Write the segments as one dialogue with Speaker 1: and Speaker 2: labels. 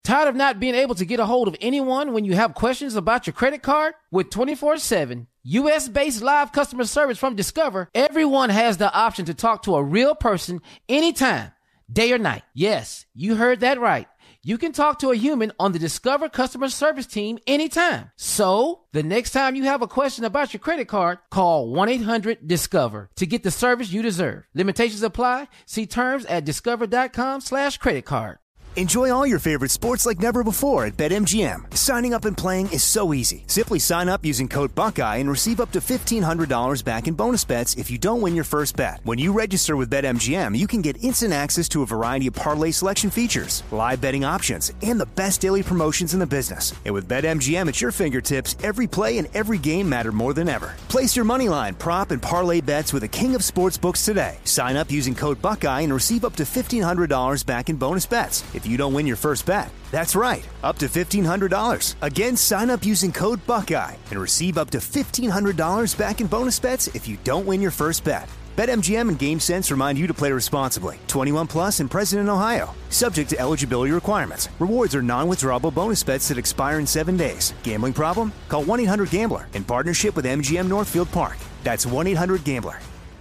Speaker 1: Tired of not being able to get a hold of anyone when you have questions about your credit card? With 24/7 U.S.-based live customer service from Discover, everyone has the option to talk to a real person anytime, day or night. Yes, you heard that right. You can talk to a human on the Discover customer service team anytime. So, the next time you have a question about your credit card, call 1-800-DISCOVER to get the service you deserve. Limitations apply. See terms at discover.com/creditcard.
Speaker 2: Enjoy all your favorite sports like never before at BetMGM. Signing up and playing is so easy. Simply sign up using code Buckeye and receive up to $1,500 back in bonus bets if you don't win your first bet. When you register with BetMGM, you can get instant access to a variety of parlay selection features, live betting options, and the best daily promotions in the business. And with BetMGM at your fingertips, every play and every game matter more than ever. Place your moneyline, prop, and parlay bets with the king of sportsbooks today. Sign up using code Buckeye and receive up to $1,500 back in bonus bets if you don't win your first bet. That's right, up to $1,500. Again, sign up using code Buckeye and receive up to $1,500 back in bonus bets if you don't win your first bet. BetMGM and GameSense remind you to play responsibly. 21 plus and present in Ohio. Subject to eligibility requirements. Rewards are non-withdrawable bonus bets that expire in 7 days. Gambling problem? Call 1-800-GAMBLER in partnership with MGM Northfield Park. That's 1-800-GAMBLER.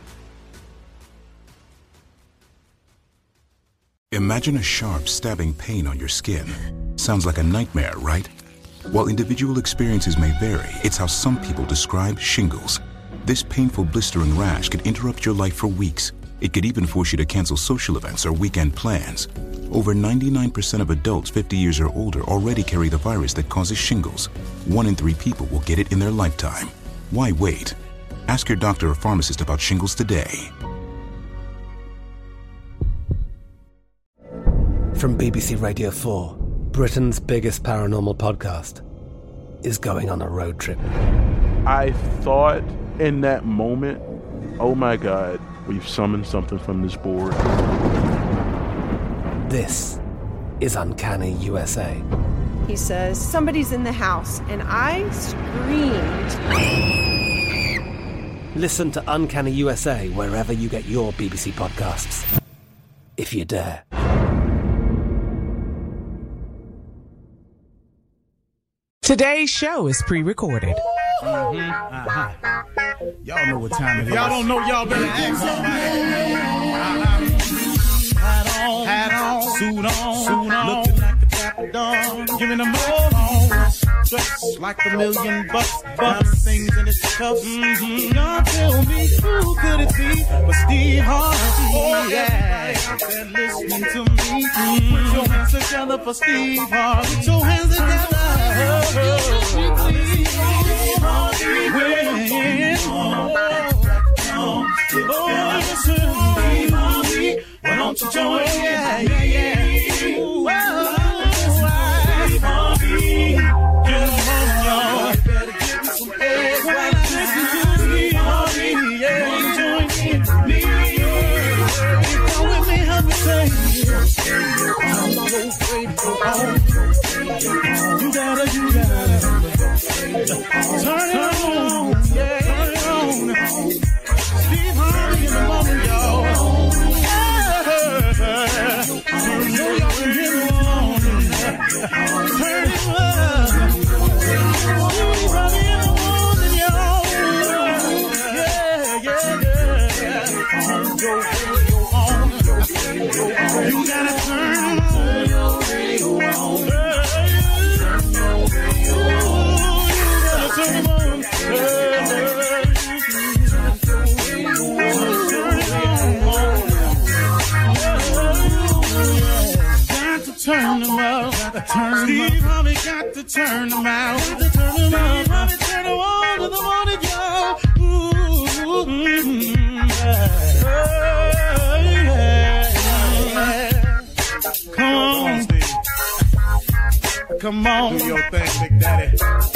Speaker 3: Imagine a sharp, stabbing pain on your skin. Sounds like a nightmare, right? While individual experiences may vary, it's how some people describe shingles. This painful, blistering rash could interrupt your life for weeks. It could even force you to cancel social events or weekend plans. Over 99% of adults 50 years or older already carry the virus that causes shingles. 1 in 3 people will get it in their lifetime. Why wait? Ask your doctor or pharmacist about shingles today.
Speaker 4: From BBC Radio 4, Britain's biggest paranormal podcast is going on a road trip.
Speaker 5: I thought in that moment, oh my God, we've summoned something from this board.
Speaker 4: This is Uncanny USA.
Speaker 6: He says, somebody's in the house, and I screamed.
Speaker 4: Listen to Uncanny USA wherever you get your BBC podcasts, if you dare.
Speaker 7: Today's show is pre-recorded.
Speaker 8: Y'all know what time it is. Y'all don't know, y'all better ask somebody. Hat on, suit on, looking like the Dapper Dawn, giving them all dressed like $1 million bucks, things in his cuffs. Y'all tell me who could it be but Steve Harvey? Oh yeah, out there listening to me. Put your hands together for Steve Harvey. Put your hands together. Why don't you join? You gotta turn it on, yeah, turn it on. Steve Harvey in the moment, y'all. Turn it on, turn it on. Steve Harvey in the morning, y'all. Yeah. You gotta turn it on. Turn them up, Steve Harvey got to turn them out. Steve Harvey turn them on to the morning, y'all. Come on, Steve. Come on. Do your thing, Big Daddy.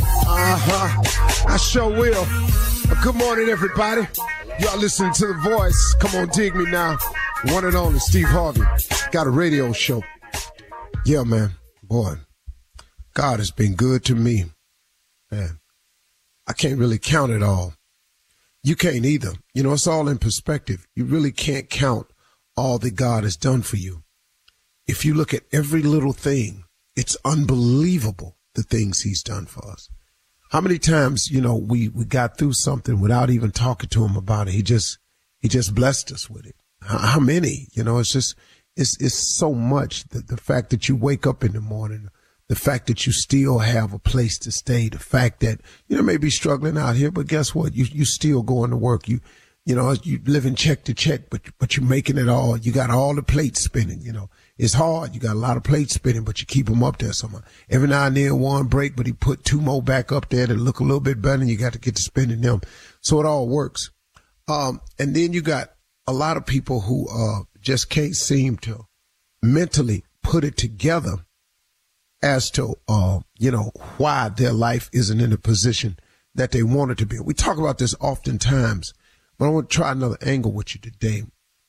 Speaker 9: I sure will. Good morning, everybody. Y'all listening to The Voice. Come on, dig me now. One and only Steve Harvey. Got a radio show. Yeah, man. Boy, God has been good to me. Man, I can't really count it all. You can't either. You know, it's all in perspective. You really can't count all that God has done for you. If you look at every little thing It's unbelievable the things he's done for us. How many times, we got through something without even talking to him about it. He just blessed us with it. How many? It's so much. The fact that you wake up in the morning, the fact that you still have a place to stay, the fact that, may be struggling out here, but guess what? You still going to work. You living check to check, but you're making it all. You got all the plates spinning, It's hard. You got a lot of plates spinning, but you keep them up there somehow. Every now and then one break, but he put 2 more back up there to look a little bit better, and you got to get to spinning them. So it all works. And then you got a lot of people who just can't seem to mentally put it together as to, why their life isn't in the position that they want it to be. We talk about this oftentimes, but I want to try another angle with you today.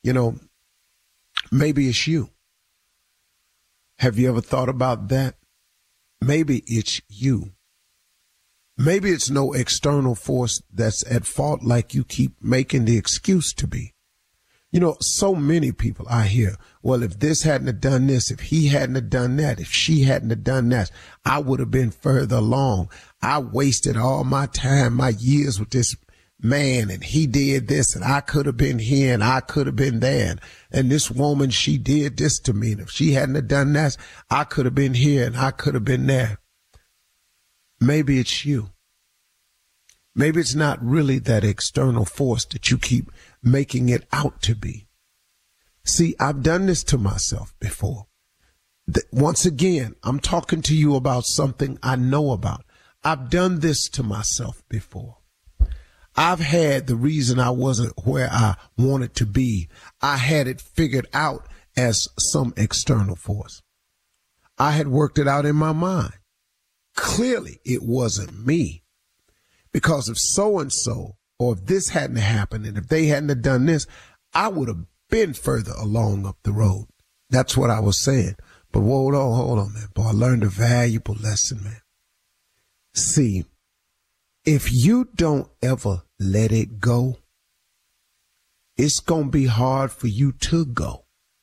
Speaker 9: Maybe it's you. Have you ever thought about that? Maybe it's you. Maybe it's no external force that's at fault like you keep making the excuse to be. So many people I hear, well, if this hadn't have done this, if he hadn't have done that, if she hadn't have done that, I would have been further along. I wasted all my time, my years with this man, and he did this, and I could have been here, and I could have been there. And this woman, she did this to me. And if she hadn't have done that, I could have been here, and I could have been there. Maybe it's you. Maybe it's not really that external force that you keep making it out to be. See, I've done this to myself before. Once again, I'm talking to you about something I know about. I've done this to myself before. I've had the reason I wasn't where I wanted to be. I had it figured out as some external force. I had worked it out in my mind. Clearly, it wasn't me. Because if so-and-so, or if this hadn't happened, and if they hadn't have done this, I would have been further along up the road. That's what I was saying. But hold on, man. Boy, I learned a valuable lesson, man. See, if you don't ever let it go, it's going to be hard for you to go.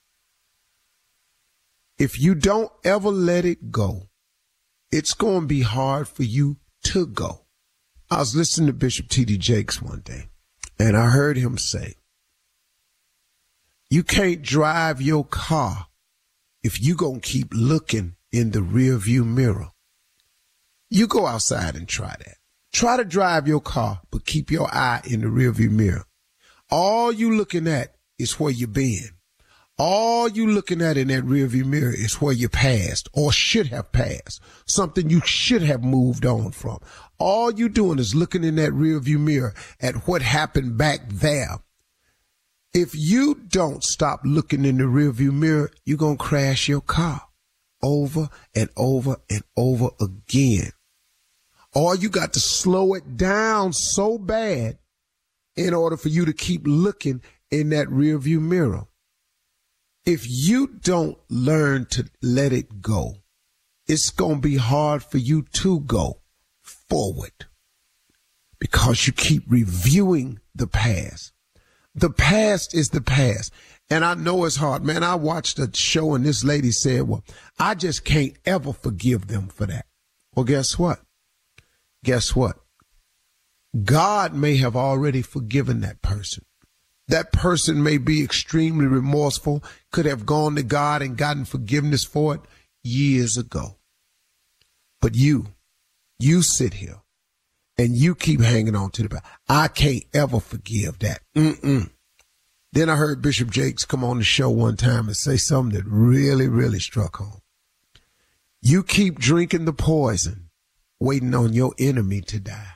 Speaker 9: If you don't ever let it go, it's going to be hard for you to go. I was listening to Bishop T.D. Jakes one day, and I heard him say, you can't drive your car if you going to keep looking in the rearview mirror. You go outside and try that. Try to drive your car, but keep your eye in the rearview mirror. All you looking at is where you've been. All you looking at in that rearview mirror is where you passed or should have passed, something you should have moved on from. All you doing is looking in that rearview mirror at what happened back there. If you don't stop looking in the rearview mirror, you're going to crash your car over and over and over again. Or you got to slow it down so bad in order for you to keep looking in that rearview mirror. If you don't learn to let it go, it's going to be hard for you to go forward because you keep reviewing the past. The past is the past. And I know it's hard. Man, I watched a show and this lady said, well, I just can't ever forgive them for that. Well, guess what? Guess what? God may have already forgiven that person. That person may be extremely remorseful, could have gone to God and gotten forgiveness for it years ago. But you sit here and you keep hanging on to the past. I can't ever forgive that. Then I heard Bishop Jakes come on the show one time and say something that really, really struck home. You keep drinking the poison, waiting on your enemy to die.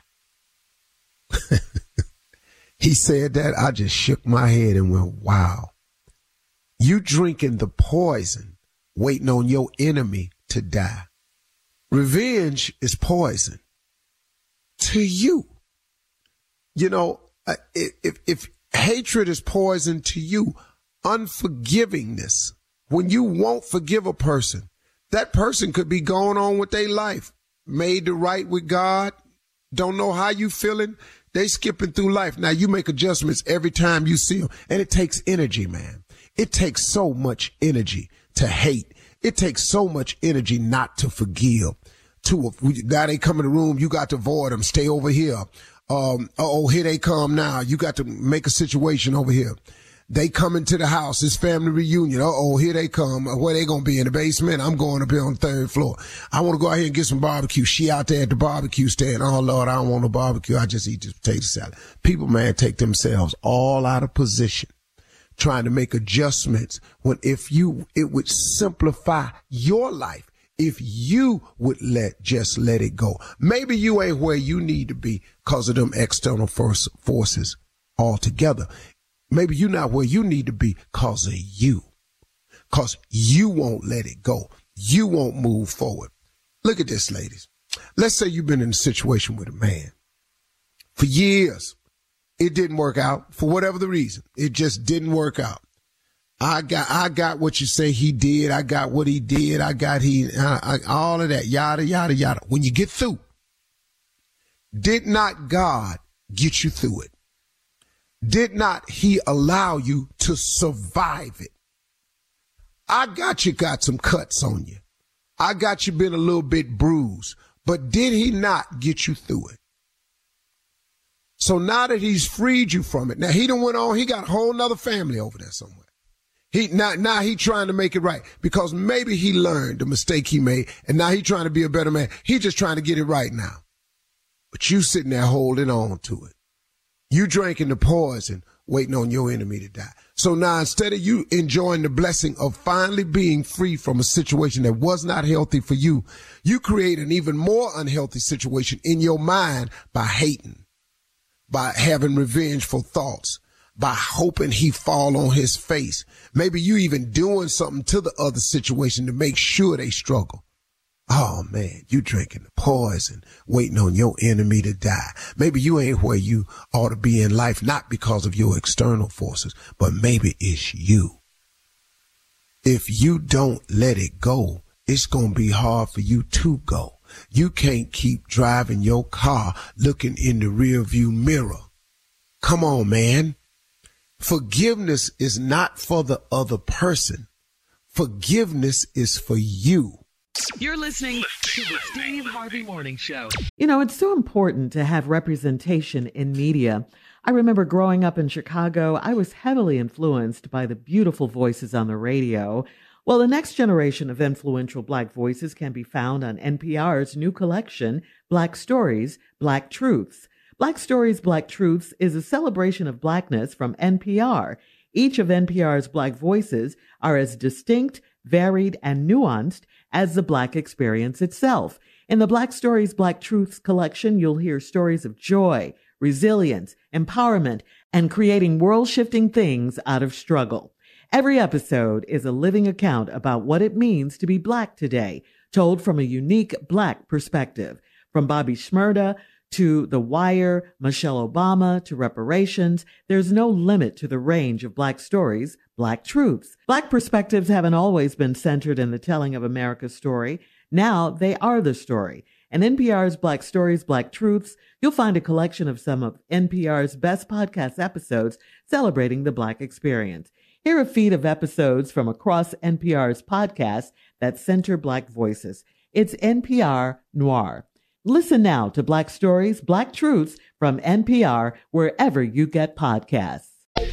Speaker 9: He said that, I just shook my head and went, wow. You drinking the poison, waiting on your enemy to die. Revenge is poison to you. You know, if hatred is poison to you, unforgivingness, when you won't forgive a person, that person could be going on with their life, made to right with God, don't know how you feeling. They skipping through life. Now you make adjustments every time you see them. And it takes energy, man. It takes so much energy to hate. It takes so much energy not to forgive. Now they come in the room, you got to avoid them. Stay over here. Here they come now. You got to make a situation over here. They come into the house. It's family reunion. Here they come. Where they going to be? In the basement? I'm going up here on the 3rd floor. I want to go out here and get some barbecue. She out there at the barbecue stand. Oh, Lord, I don't want no barbecue. I just eat this potato salad. People, man, take themselves all out of position trying to make adjustments when it would simplify your life if you would just let it go. Maybe you ain't where you need to be because of them external forces altogether. Maybe you're not where you need to be because of you. Because you won't let it go. You won't move forward. Look at this, ladies. Let's say you've been in a situation with a man for years. It didn't work out for whatever the reason. It just didn't work out. I got what you say he did. I got what he did. All of that, yada, yada, yada. When you get through, did not God get you through it? Did not he allow you to survive it? I got you got some cuts on you. I got you been a little bit bruised, but did he not get you through it? So now that he's freed you from it, now he done went on, he got a whole nother family over there somewhere. Now he trying to make it right because maybe he learned the mistake he made and now he trying to be a better man. He just trying to get it right now. But you sitting there holding on to it. You drinking the poison, waiting on your enemy to die. So now instead of you enjoying the blessing of finally being free from a situation that was not healthy for you, you create an even more unhealthy situation in your mind by hating, by having revengeful thoughts, by hoping he fall on his face. Maybe you even doing something to the other situation to make sure they struggle. Oh, man, you drinking the poison, waiting on your enemy to die. Maybe you ain't where you ought to be in life, not because of your external forces, but maybe it's you. If you don't let it go, it's going to be hard for you to go. You can't keep driving your car looking in the rearview mirror. Come on, man. Forgiveness is not for the other person. Forgiveness is for you.
Speaker 10: You're listening to the Steve Harvey Morning Show.
Speaker 11: You know, it's so important to have representation in media. I remember growing up in Chicago, I was heavily influenced by the beautiful voices on the radio. Well, the next generation of influential Black voices can be found on NPR's new collection, Black Stories, Black Truths. Black Stories, Black Truths is a celebration of Blackness from NPR. Each of NPR's Black voices are as distinct, varied, and nuanced as the Black experience itself. In the Black Stories, Black Truths collection, you'll hear stories of joy, resilience, empowerment, and creating world-shifting things out of struggle. Every episode is a living account about what it means to be Black today, told from a unique Black perspective. From Bobby Shmurda to The Wire, Michelle Obama to reparations, there's no limit to the range of Black stories, Black truths. Black perspectives haven't always been centered in the telling of America's story. Now they are the story. In NPR's Black Stories, Black Truths, you'll find a collection of some of NPR's best podcast episodes celebrating the Black experience. Hear a feed of episodes from across NPR's podcasts that center Black voices. It's NPR Noir. Listen now to Black Stories, Black Truths from NPR, wherever you get podcasts.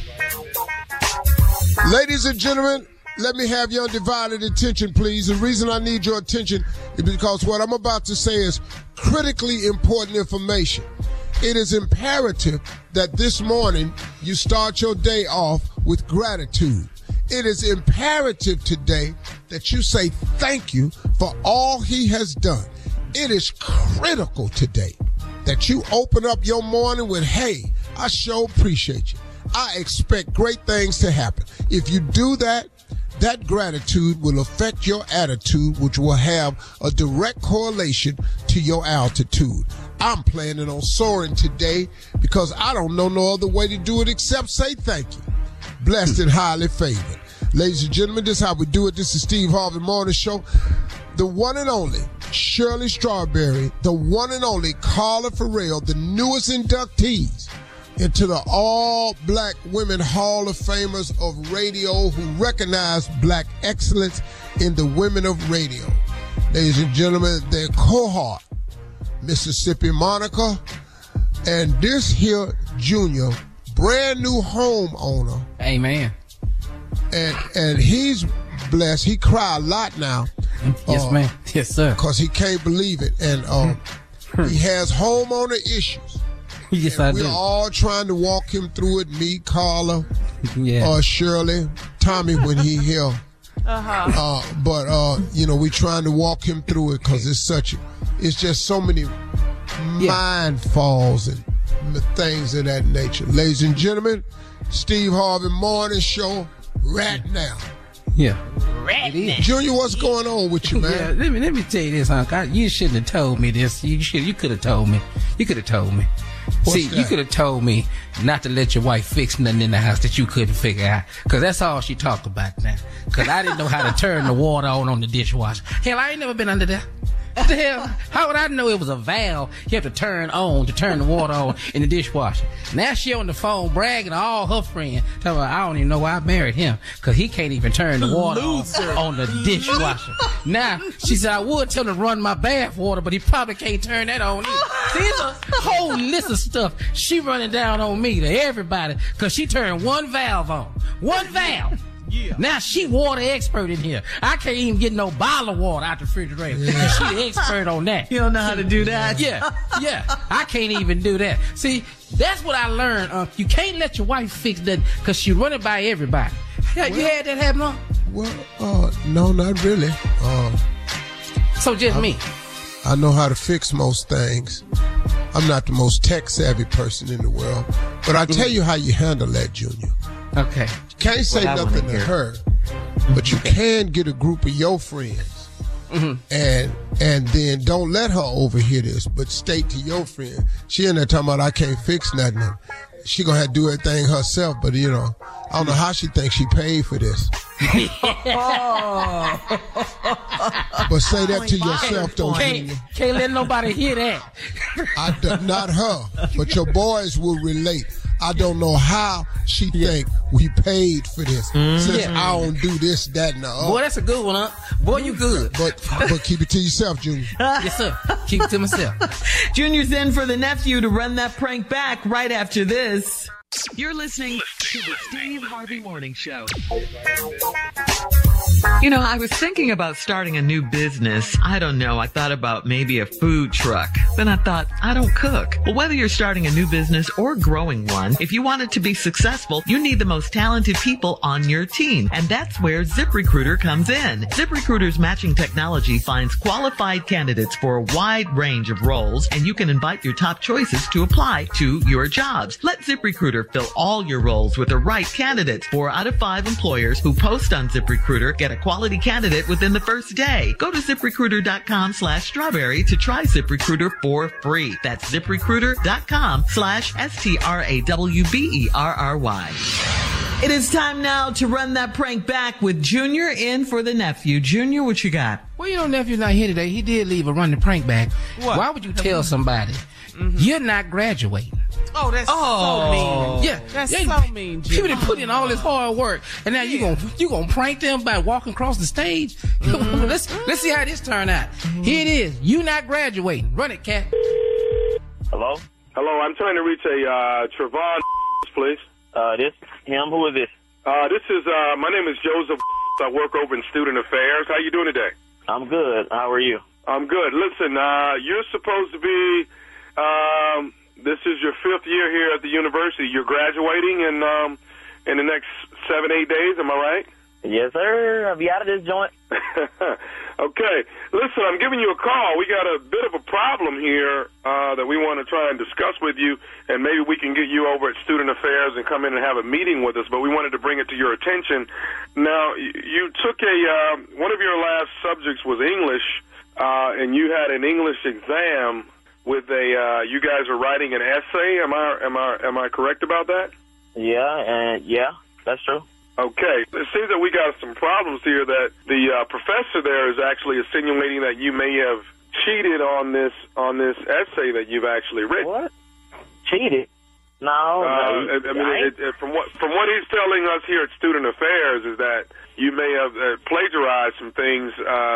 Speaker 9: Ladies and gentlemen, let me have your undivided attention, please. The reason I need your attention is because what I'm about to say is critically important information. It is imperative that this morning you start your day off with gratitude. It is imperative today that you say thank you for all he has done. It is critical today that you open up your morning with, hey, I sure appreciate you. I expect great things to happen. If you do that, that gratitude will affect your attitude, which will have a direct correlation to your altitude. I'm planning on soaring today because I don't know no other way to do it except say thank you. Blessed and highly favored. Ladies and gentlemen, this is how we do it. This is Steve Harvey Morning Show. The one and only Shirley Strawberry, the one and only Carla Ferrell, the newest inductees into the All Black Women Hall of Famers of Radio who recognize black excellence in the women of radio. Ladies and gentlemen, their cohort, Mississippi Monica, and this here Junior, brand new homeowner.
Speaker 1: Amen.
Speaker 9: And he's blessed. He cry a lot now.
Speaker 1: Yes, man. Yes, sir.
Speaker 9: Because he can't believe it. And he has homeowner issues.
Speaker 1: Yes, I do.
Speaker 9: We're all trying to walk him through it. Me, Carla, Shirley, Tommy when he here. But we trying to walk him through it because it's just so many mind falls and things of that nature. Ladies and gentlemen, Steve Harvey Morning Show right now.
Speaker 1: Yeah.
Speaker 9: Junior, what's going on with you, man?
Speaker 1: Yeah, let me tell you this, Uncle. You shouldn't have told me this. You could have told me. You could have told me. See, you could have told me not to let your wife fix nothing in the house that you couldn't figure out. Because that's all she talked about now. Because I didn't know how to turn the water on the dishwasher. Hell, I ain't never been under there. What the hell? How would I know it was a valve you have to turn on to turn the water on in the dishwasher? Now she on the phone bragging to all her friends. Telling her, I don't even know why I married him. Because he can't even turn the water on the dishwasher. Now, she said, I would tell him to run my bath water, but he probably can't turn that on either. See, it's a whole list of stuff she running down on me to everybody because she turned one valve on. One valve. Yeah. Now she water expert in here. I can't even get no bottle of water out the refrigerator. Yeah. She the expert on that.
Speaker 11: You don't know how to do that?
Speaker 1: Yeah. I can't even do that. See, that's what I learned. You can't let your wife fix that because she running by everybody. You had that happen, huh?
Speaker 9: Well, no, not really.
Speaker 1: So just me.
Speaker 9: I know how to fix most things. I'm not the most tech-savvy person in the world. But I'll tell you how you handle that, Junior.
Speaker 1: Okay.
Speaker 9: You can't say nothing to her, but you can get a group of your friends and then don't let her overhear this, but state to your friend. She in there talking about I can't fix nothing. She gonna have to do everything herself, but I don't know how she thinks she paid for this. But say that to yourself, though.
Speaker 1: Can't let nobody hear that.
Speaker 9: Not her, but your boys will relate. I don't know how she think we paid for this. Since I don't do this, that, and the other.
Speaker 1: Boy, that's a good one, huh? Boy, you good.
Speaker 9: But keep it to yourself, Junior.
Speaker 1: Yes, sir. Keep it to myself.
Speaker 11: Junior's in for the nephew to run that prank back right after this.
Speaker 10: You're listening to the Steve Harvey Morning Show.
Speaker 11: I was thinking about starting a new business. I don't know. I thought about maybe a food truck. Then I thought, I don't cook. Well, whether you're starting a new business or growing one, if you want it to be successful, you need the most talented people on your team. And that's where ZipRecruiter comes in. ZipRecruiter's matching technology finds qualified candidates for a wide range of roles, and you can invite your top choices to apply to your jobs. Let ZipRecruiter fill all your roles with the right candidates. 4 out of 5 employers who post on ZipRecruiter get a quality candidate within the first day. Go to ZipRecruiter.com/strawberry to try ZipRecruiter for free. That's ZipRecruiter.com/STRAWBERRY. It is time now to run that prank back with Junior in for the nephew. Junior, what you got?
Speaker 1: Well, nephew's not here today. He did leave a run the prank back. What? Why would you tell somebody you're not graduating?
Speaker 7: Oh, that's so mean.
Speaker 1: Yeah,
Speaker 7: that's so mean, Jim.
Speaker 1: People that put in all this hard work, and now you gonna prank them by walking across the stage. Let's see how this turn out. Here it is. You not graduating. Run it, cat.
Speaker 12: Hello.
Speaker 13: I'm trying to reach a Trevon, please.
Speaker 12: This him. Who is this?
Speaker 13: This is my name is Joseph. I work over in Student Affairs. How you doing today?
Speaker 12: I'm good. How are you?
Speaker 13: I'm good. Listen, you're supposed to be. This is your 5th year here at the university. You're graduating in the next 7-8 days. Am I right?
Speaker 12: Yes, sir. I'll be out of this joint.
Speaker 13: Okay. Listen, I'm giving you a call. We got a bit of a problem here that we want to try and discuss with you, and maybe we can get you over at Student Affairs and come in and have a meeting with us, but we wanted to bring it to your attention. Now, you took one of your last subjects was English, and you had an English exam with you guys are writing an essay. Am I correct about that?
Speaker 12: Yeah, that's true.
Speaker 13: Okay. It seems that we got some problems here that the professor there is actually insinuating that you may have cheated on this essay that you've actually written.
Speaker 12: What? Cheated?
Speaker 13: From what he's telling us here at Student Affairs is that you may have plagiarized some things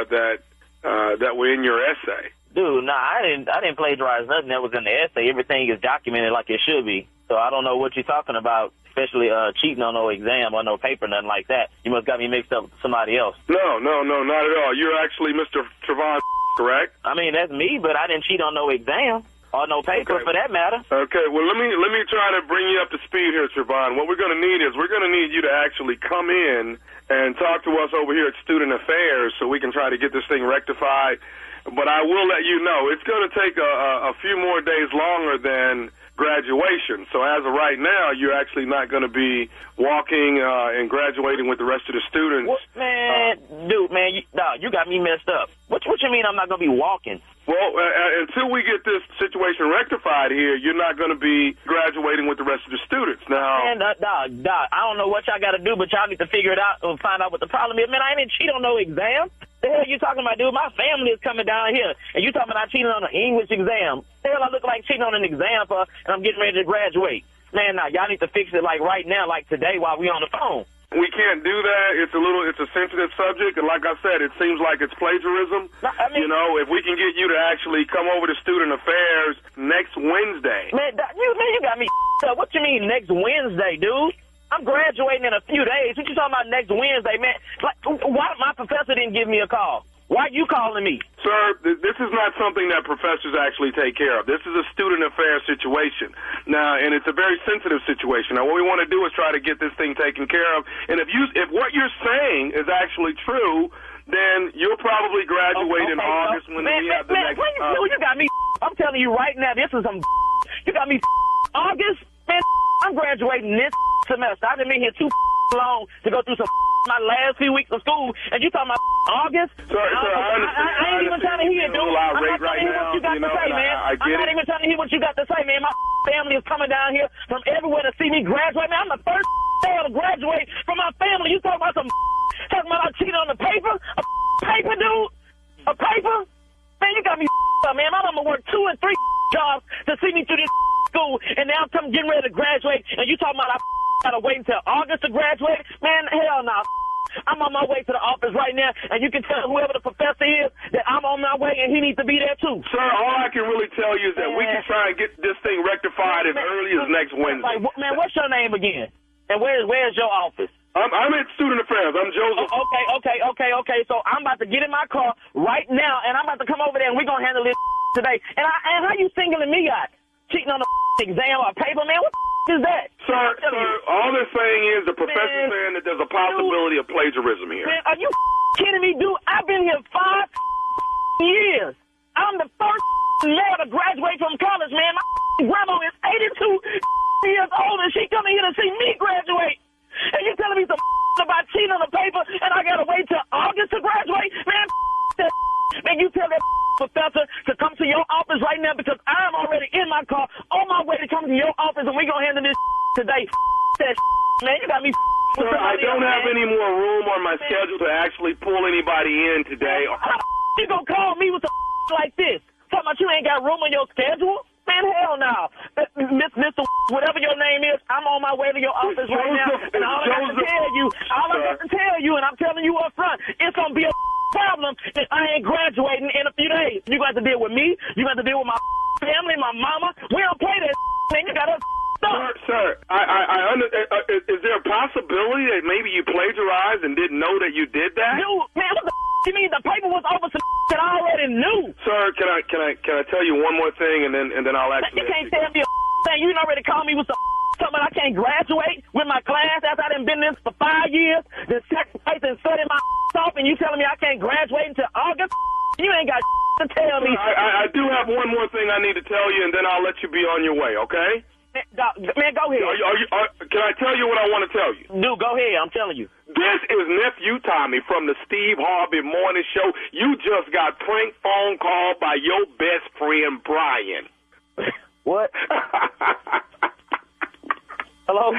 Speaker 13: that were in your essay.
Speaker 12: Dude, I didn't plagiarize nothing that was in the essay. Everything is documented like it should be. So I don't know what you're talking about, especially cheating on no exam or no paper, nothing like that. You must got me mixed up with somebody else.
Speaker 13: No, not at all. You're actually Mr. Trevon, correct?
Speaker 12: I mean, that's me, but I didn't cheat on no exam. Or no paper, for that matter.
Speaker 13: Okay, well, let me try to bring you up to speed here, Trevon. What we're going to need is we're going to need you to actually come in and talk to us over here at Student Affairs so we can try to get this thing rectified. But I will let you know, it's going to take a few more days longer than graduation. So as of right now, you're actually not going to be walking and graduating with the rest of the students.
Speaker 12: What, man, you got me messed up. What you mean I'm not going to be walking?
Speaker 13: Well, until we get this situation rectified here, you're not going to be graduating with the rest of the students. Now,
Speaker 12: man, Dog, I don't know what y'all got to do, but y'all need to figure it out and find out what the problem is. Man, I didn't cheat on no exam. The hell you talking about, dude? My family is coming down here, and you talking about I cheated on an English exam. The hell I look like cheating on an exam for, and I'm getting ready to graduate. Man, y'all need to fix it like right now, like today while we on the phone.
Speaker 13: We can't do that. It's a sensitive subject, and like I said, it seems like it's plagiarism. You know, if we can get you to actually come over to Student Affairs next Wednesday.
Speaker 12: Man, you got me up. What you mean next Wednesday, dude? I'm graduating in a few days. What you talking about next Wednesday, man? Like, why my professor didn't give me a call? Why are you calling me?
Speaker 13: Sir, this is not something that professors actually take care of. This is a student affairs situation. Now, and it's a very sensitive situation. Now, what we want to do is try to get this thing taken care of. And if what you're saying is actually true, then you'll probably graduate in August when we have the next...
Speaker 12: You got me... I'm telling you right now, this is some... You got me... August? Man, I'm graduating this semester. I've been here too long to go through some... my last few weeks of school, and you talking about August?
Speaker 13: Sir,
Speaker 12: I ain't even trying to hear, dude. I'm not trying to hear what you got to say, man. I'm not even trying to hear what you got to say, man. My family is coming down here from everywhere to see me graduate, man. I'm the first to graduate from my family. You talking about talking about I cheated on the paper? A paper, dude? A paper? Man, you got me up, man. My mama worked 2 and 3 jobs to see me through this school, and now I'm getting ready to graduate, and you talking about I gotta wait until August to graduate? Man, hell no. I'm on my way to the office right now, and you can tell whoever the professor is that I'm on my way, and he needs to be there too.
Speaker 13: Sir, all I can really tell you is that we can try and get this thing rectified as early as next Wednesday.
Speaker 12: Man, what's your name again? And where's your office?
Speaker 13: I'm at Student Affairs. I'm Joseph.
Speaker 12: Okay. So I'm about to get in my car right now, and I'm about to come over there, and we're gonna handle this today. And how you singling me out? Cheating on the exam or paper, man? What is that?
Speaker 13: Sir, all they're saying is the professor's saying that there's a possibility of plagiarism here.
Speaker 12: Man, are you kidding me, dude? I've been here 5 years. I'm the first male to graduate from college, man. My grandma is 82 years old, and she coming here to see me graduate. And you telling me some about cheating on the paper, and I gotta wait till August to graduate? Man, that. Man, you tell that professor to come to your office right now, because I'm already in my car on my way to come to your office, and we're going to handle this today. That man, you got me.
Speaker 13: Sir, I don't have any more room on my schedule to actually pull anybody in today.
Speaker 12: How you going to call me with some like this? Talking about you ain't got room on your schedule? Man, hell no. Mr. Whatever your name is, I'm on my way to your office right now, and all I got to tell you, and I'm telling you up front, it's going to be a problem if I ain't graduating in a few days. You got to deal with me. You got to deal with my family, my mama. We don't play that man. You got us stuck.
Speaker 13: Sir, is there a possibility that maybe you plagiarized and didn't know that you did that?
Speaker 12: Dude, man, what the you mean? The paper was over some that I already knew.
Speaker 13: Sir, can I tell you one more thing, and then I'll actually.
Speaker 12: You can't tell me a thing. You already called me with some something I can't graduate with my class after I done been this for 5 years, then sacrifice and study my off, and you telling me I can't graduate until August? You ain't got to tell me.
Speaker 13: I do have one more thing I need to tell you, and then I'll let you be on your way, okay?
Speaker 12: Man, go ahead.
Speaker 13: Can I tell you what I want to tell you?
Speaker 12: Dude, go ahead. I'm telling you.
Speaker 13: This is Nephew Tommy from the Steve Harvey Morning Show. You just got prank phone called by your best friend, Brian.
Speaker 12: What? Hello?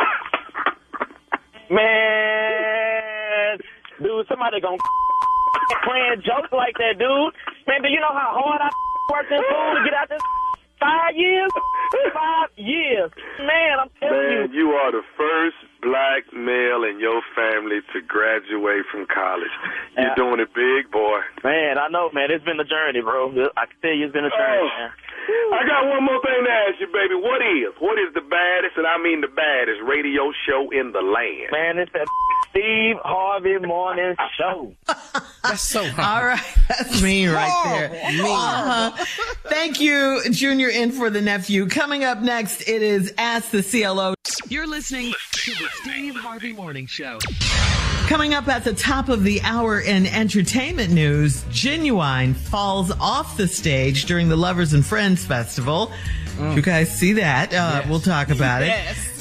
Speaker 12: Man, dude, somebody gonna playing jokes like that, dude. Man, do you know how hard I worked in school to get out this 5 years? 5 years. Man, I'm telling you.
Speaker 13: Man, you are the first black male in your family to graduate from college. You're doing it big, boy.
Speaker 12: Man, I know, man. It's been a journey, bro. I can tell you it's been a journey, man.
Speaker 13: I got one more thing to ask you, baby. What is the baddest, and I mean the baddest, radio show in the land?
Speaker 12: Man, it's that Steve Harvey Morning Show.
Speaker 1: That's so hard.
Speaker 11: All right. That's mean right there. Thank you, Junior, in for the nephew. Coming up next, it is Ask the CLO.
Speaker 10: You're listening to the Steve Harvey Morning Show.
Speaker 11: Coming up at the top of the hour in entertainment news, Genuine falls off the stage during the Lovers and Friends Festival. You guys see that?
Speaker 1: Yes.
Speaker 11: We'll talk about it.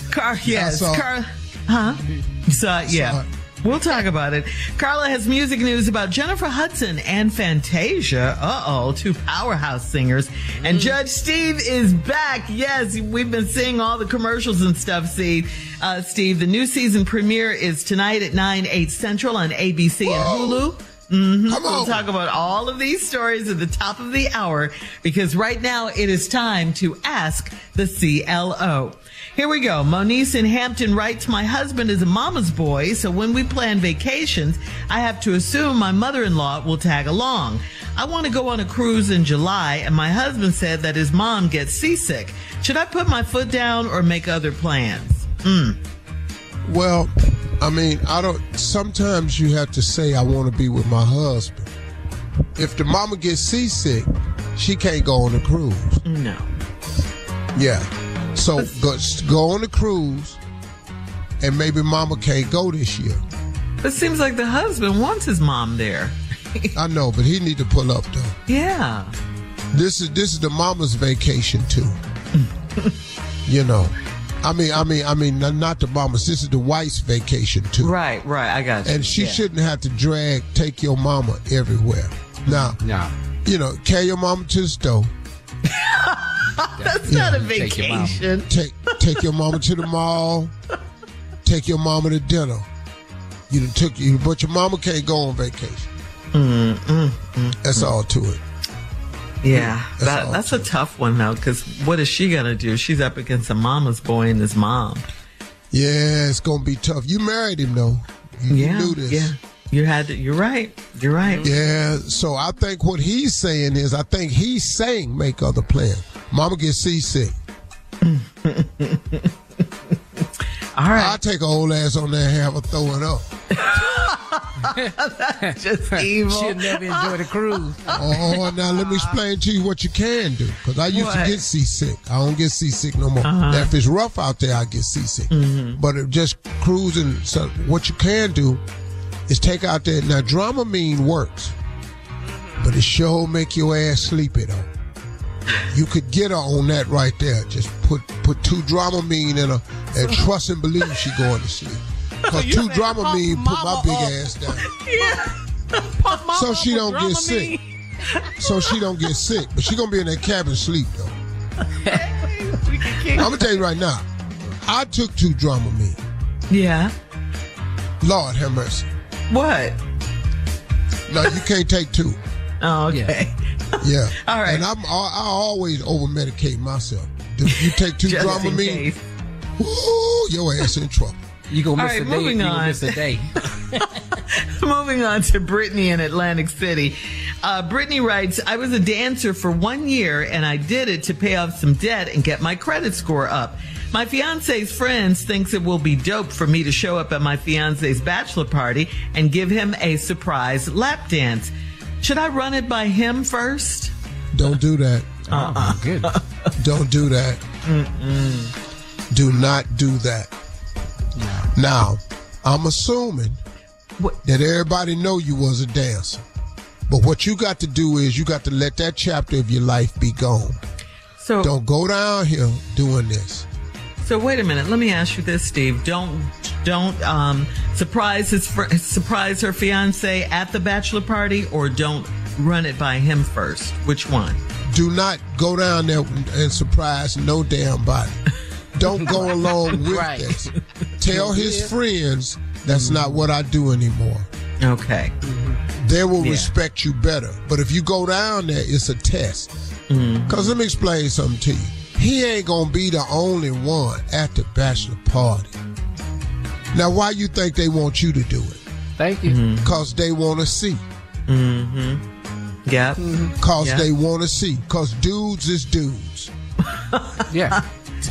Speaker 11: Yeah. We'll talk about it. Carla has music news about Jennifer Hudson and Fantasia. Two powerhouse singers. And Judge Steve is back. Yes, we've been seeing all the commercials and stuff, Steve. The new season premiere is tonight at 9/8 Central on ABC and Hulu. We'll talk about all of these stories at the top of the hour because right now it is time to ask the CLO. Here we go. Moniece in Hampton writes, my husband is a mama's boy, so when we plan vacations, I have to assume my mother-in-law will tag along. I want to go on a cruise in July, and my husband said that his mom gets seasick. Should I put my foot down or make other plans?
Speaker 9: Well, I mean, sometimes you have to say, I want to be with my husband. If the mama gets seasick, she can't go on the cruise.
Speaker 11: No.
Speaker 9: Yeah. So go on the cruise, and maybe mama can't go this year.
Speaker 11: It seems like the husband wants his mom there.
Speaker 9: I know, but he need to pull up though.
Speaker 11: Yeah.
Speaker 9: This is the mama's vacation too. You know. I mean, not the mama's. This is the wife's vacation too.
Speaker 11: Right. I got you.
Speaker 9: And she shouldn't have to take your mama everywhere. Now, you know, carry your mama to the store.
Speaker 11: That's not a vacation.
Speaker 9: Take your mama to the mall. Take your mama to dinner. But your mama can't go on vacation. That's all to it.
Speaker 11: Yeah, that's a tough one though, because what is she gonna do? She's up against a mama's boy and his mom.
Speaker 9: Yeah, it's gonna be tough. You married him though. You knew this.
Speaker 11: Yeah. You're right.
Speaker 9: Yeah, so I think what he's saying is, make other plans. Mama gets seasick.
Speaker 11: All right.
Speaker 9: I'll take her old ass on there and have her throwing up.
Speaker 11: That's just evil.
Speaker 1: She'll never enjoy the cruise.
Speaker 9: Oh, now let me explain to you what you can do. Because I used to get seasick. I don't get seasick no more. Now, if it's rough out there, I get seasick. But if just cruising, so what you can do is take out there. Now, Dramamine works, but it sure make your ass sleepy though. You could get her on that right there. Just put 2 Dramamine in her and trust and believe she going to sleep. Because 2 Dramamine put my big ass down.
Speaker 11: Yeah.
Speaker 9: So she don't get sick. But she gonna be in that cabin sleep though. I'm gonna tell you right now. I took 2 Dramamine.
Speaker 11: Yeah.
Speaker 9: Lord have mercy.
Speaker 11: What?
Speaker 9: No, you can't take 2.
Speaker 11: Oh, okay.
Speaker 9: Yeah.
Speaker 11: All right.
Speaker 9: And I always over-medicate myself. You take 2 Dramamine, your ass in trouble.
Speaker 1: You gonna miss a day.
Speaker 11: Moving on.
Speaker 1: Miss a day.
Speaker 11: Moving on to Brittany in Atlantic City. Brittany writes, I was a dancer for 1 year and I did it to pay off some debt and get my credit score up. My fiance's friends thinks it will be dope for me to show up at my fiance's bachelor party and give him a surprise lap dance. Should I run it by him first?
Speaker 9: Don't do that.
Speaker 1: Good.
Speaker 9: Don't do that. Do not do that. Now, I'm assuming that everybody know you was a dancer. But what you got to do is you got to let that chapter of your life be gone. So don't go down here doing this.
Speaker 11: So wait a minute. Let me ask you this, Steve. Don't surprise her fiance at the bachelor party, or don't run it by him first. Which one?
Speaker 9: Do not go down there and surprise no damn body. Don't go along with this. Tell his friends that's not what I do anymore.
Speaker 11: Okay.
Speaker 9: They will respect you better. But if you go down there, it's a test. Because let me explain something to you. he ain't gonna be the only one at the bachelor party. Now, why you think they want you to do it?
Speaker 1: Thank you.
Speaker 9: Because they want to see.
Speaker 11: Yeah.
Speaker 9: Because they want to see. Because dudes is dudes.
Speaker 1: Yeah.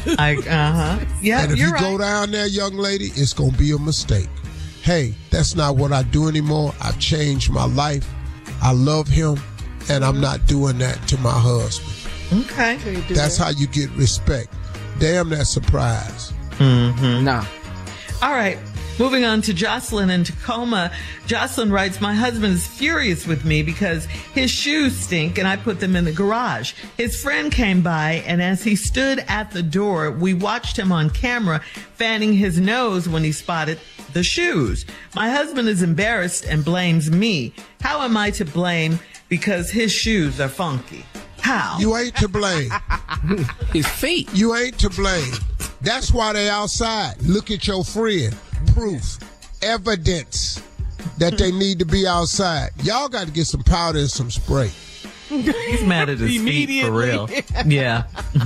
Speaker 11: Yeah,
Speaker 9: and if you go down there, young lady, it's going to be a mistake. Hey, that's not what I do anymore. I've changed my life. I love him, and I'm not doing that to my husband.
Speaker 11: Okay.
Speaker 9: That's how you get respect. Damn that surprise.
Speaker 1: Nah.
Speaker 11: All right. Moving on to Jocelyn in Tacoma. Jocelyn writes, my husband is furious with me because his shoes stink and I put them in the garage. His friend came by, and as he stood at the door, we watched him on camera fanning his nose when he spotted the shoes. My husband is embarrassed and blames me. How am I to blame because his shoes are funky? How?
Speaker 9: You ain't to blame.
Speaker 1: His feet.
Speaker 9: You ain't to blame. That's why they outside. Look at your friend. Proof, evidence that they need to be outside. Y'all got to get some powder and some spray.
Speaker 11: He's mad at his feet for real. Yeah.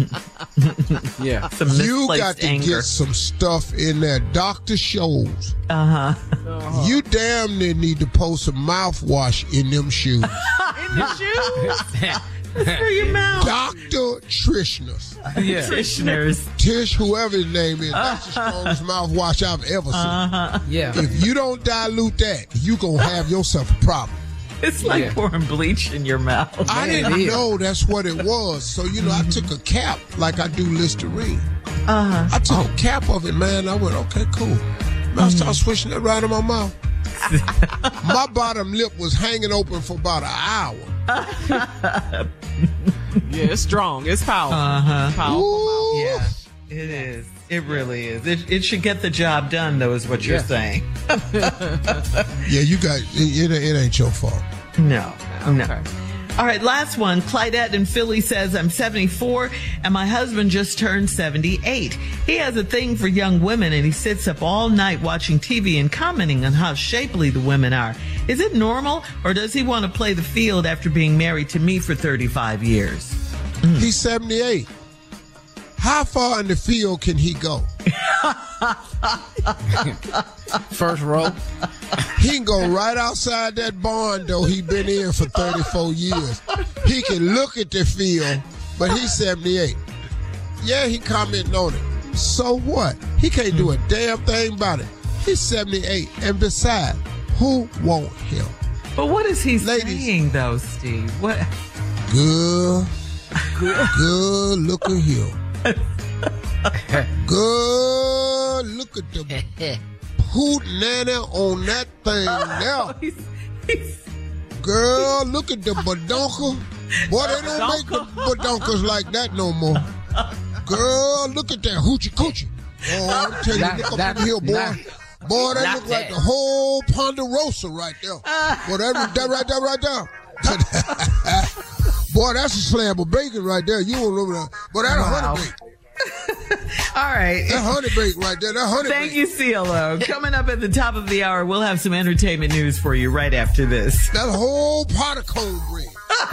Speaker 1: Yeah.
Speaker 9: You got to get some stuff in there. Dr. Scholl's. You damn near need to pour some mouthwash in them shoes.
Speaker 11: In the shoes? For your mouth.
Speaker 9: Dr. Trishner's.
Speaker 1: Yeah.
Speaker 9: Tish, whoever his name is. That's the strongest mouthwash I've ever seen.
Speaker 1: Yeah.
Speaker 9: If you don't dilute that, you going to have yourself a problem.
Speaker 11: It's like pouring bleach in your mouth.
Speaker 9: I didn't know that's what it was. So, I took a cap like I do Listerine. I took a cap of it, man. I went, okay, cool. Man, I started swishing it right in my mouth. My bottom lip was hanging open for about an hour.
Speaker 7: Yeah, it's strong. It's powerful.
Speaker 11: Powerful. Yeah, it is. It really is. It should get the job done, though, is what you're saying.
Speaker 9: Yeah, you got it ain't your fault.
Speaker 11: No. All right, last one. Clydette in Philly says, I'm 74 and my husband just turned 78. He has a thing for young women and he sits up all night watching TV and commenting on how shapely the women are. Is it normal, or does he want to play the field after being married to me for 35 years?
Speaker 9: He's 78. How far in the field can he go?
Speaker 1: First row.
Speaker 9: He can go right outside that barn, though. He been in for 34 years. He can look at the field, but he's 78. Yeah, he commenting on it. So what? He can't do a damn thing about it. He's 78. And besides, who want him?
Speaker 11: But what is he saying, though, Steve? What?
Speaker 9: Good look at him. Good look at the hoot nanny on that thing now. Girl, look at the badonka. Boy, they don't make the badonkas like that no more. Girl, look at that hoochie coochie. Oh, I'm telling you, look up in here, boy. Boy, that look like the whole Ponderosa right there. Boy, that right there. Boy, that's a slab of bacon right there. You won't remember that. Boy, that's a honey bake.
Speaker 11: All right.
Speaker 9: That honey bake right there. That honey
Speaker 11: Thank
Speaker 9: bake.
Speaker 11: you, CeeLo. Coming up at the top of the hour, we'll have some entertainment news for you right after this.
Speaker 9: That whole pot of cornbread.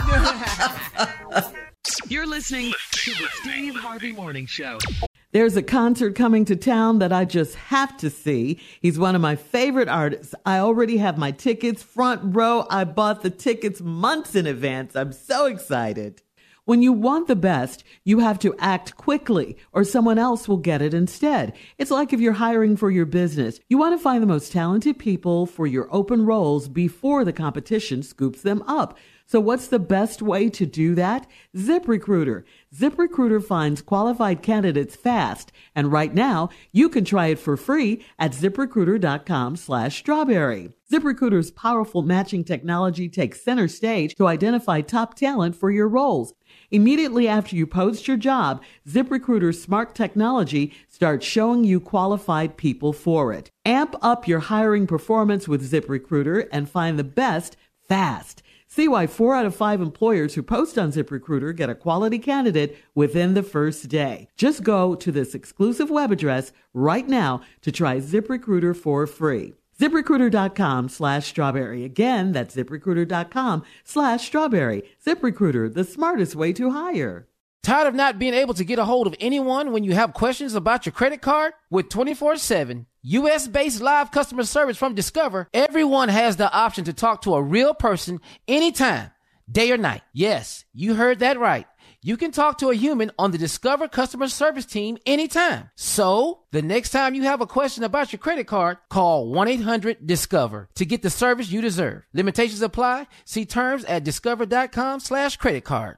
Speaker 10: You're listening to the Steve Harvey Morning Show.
Speaker 11: There's a concert coming to town that I just have to see. He's one of my favorite artists. I already have my tickets front row. I bought the tickets months in advance. I'm so excited. When you want the best, you have to act quickly or someone else will get it instead. It's like if you're hiring for your business. You want to find the most talented people for your open roles before the competition scoops them up. So what's the best way to do that? ZipRecruiter. ZipRecruiter finds qualified candidates fast. And right now, you can try it for free at ZipRecruiter.com/strawberry. ZipRecruiter's powerful matching technology takes center stage to identify top talent for your roles. Immediately after you post your job, ZipRecruiter's smart technology starts showing you qualified people for it. Amp up your hiring performance with ZipRecruiter and find the best fast. See why 4 out of 5 employers who post on ZipRecruiter get a quality candidate within the first day. Just go to this exclusive web address right now to try ZipRecruiter for free. ZipRecruiter.com/strawberry. Again, that's ZipRecruiter.com/strawberry. ZipRecruiter, the smartest way to hire.
Speaker 1: Tired of not being able to get a hold of anyone when you have questions about your credit card? With 24/7 U.S.-based live customer service from Discover, everyone has the option to talk to a real person anytime, day or night. Yes, you heard that right. You can talk to a human on the Discover customer service team anytime. So, the next time you have a question about your credit card, call 1-800-DISCOVER to get the service you deserve. Limitations apply. See terms at discover.com/creditcard.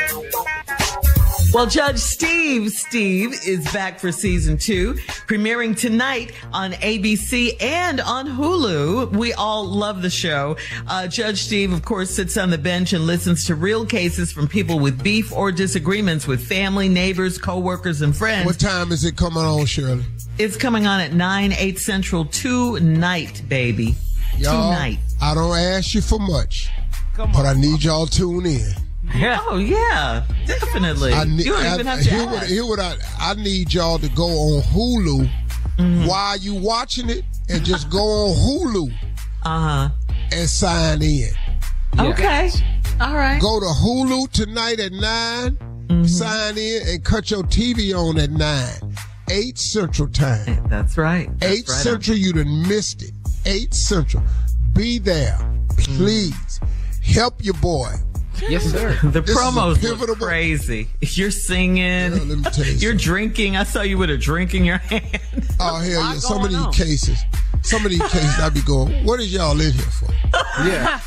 Speaker 11: Well, Judge Steve is back for season 2, premiering tonight on ABC and on Hulu. We all love the show. Judge Steve, of course, sits on the bench and listens to real cases from people with beef or disagreements with family, neighbors, co-workers, and friends.
Speaker 9: What time is it coming on, Shirley?
Speaker 11: It's coming on at 8 Central tonight, baby.
Speaker 9: Y'all,
Speaker 11: tonight.
Speaker 9: I don't ask you for much, but I need y'all to tune in.
Speaker 11: Oh, yeah, definitely. You don't even have to ask.
Speaker 9: I need y'all to go on Hulu while you watching it, and just go on Hulu and sign in.
Speaker 11: Okay. All right.
Speaker 9: Go to Hulu tonight at 9, sign in, and cut your TV on at 9. 8 Central Time.
Speaker 11: That's right.
Speaker 9: 8 Central, you done missed it. 8 Central. Be there. Please. Help your boy.
Speaker 1: Yes, sir.
Speaker 11: The promos look crazy. You're singing.
Speaker 9: Let me tell you
Speaker 11: You're drinking. I saw you with a drink in your hand.
Speaker 9: Oh, hell yeah. Some of these cases, I be going, what is y'all in here for?
Speaker 1: Yeah.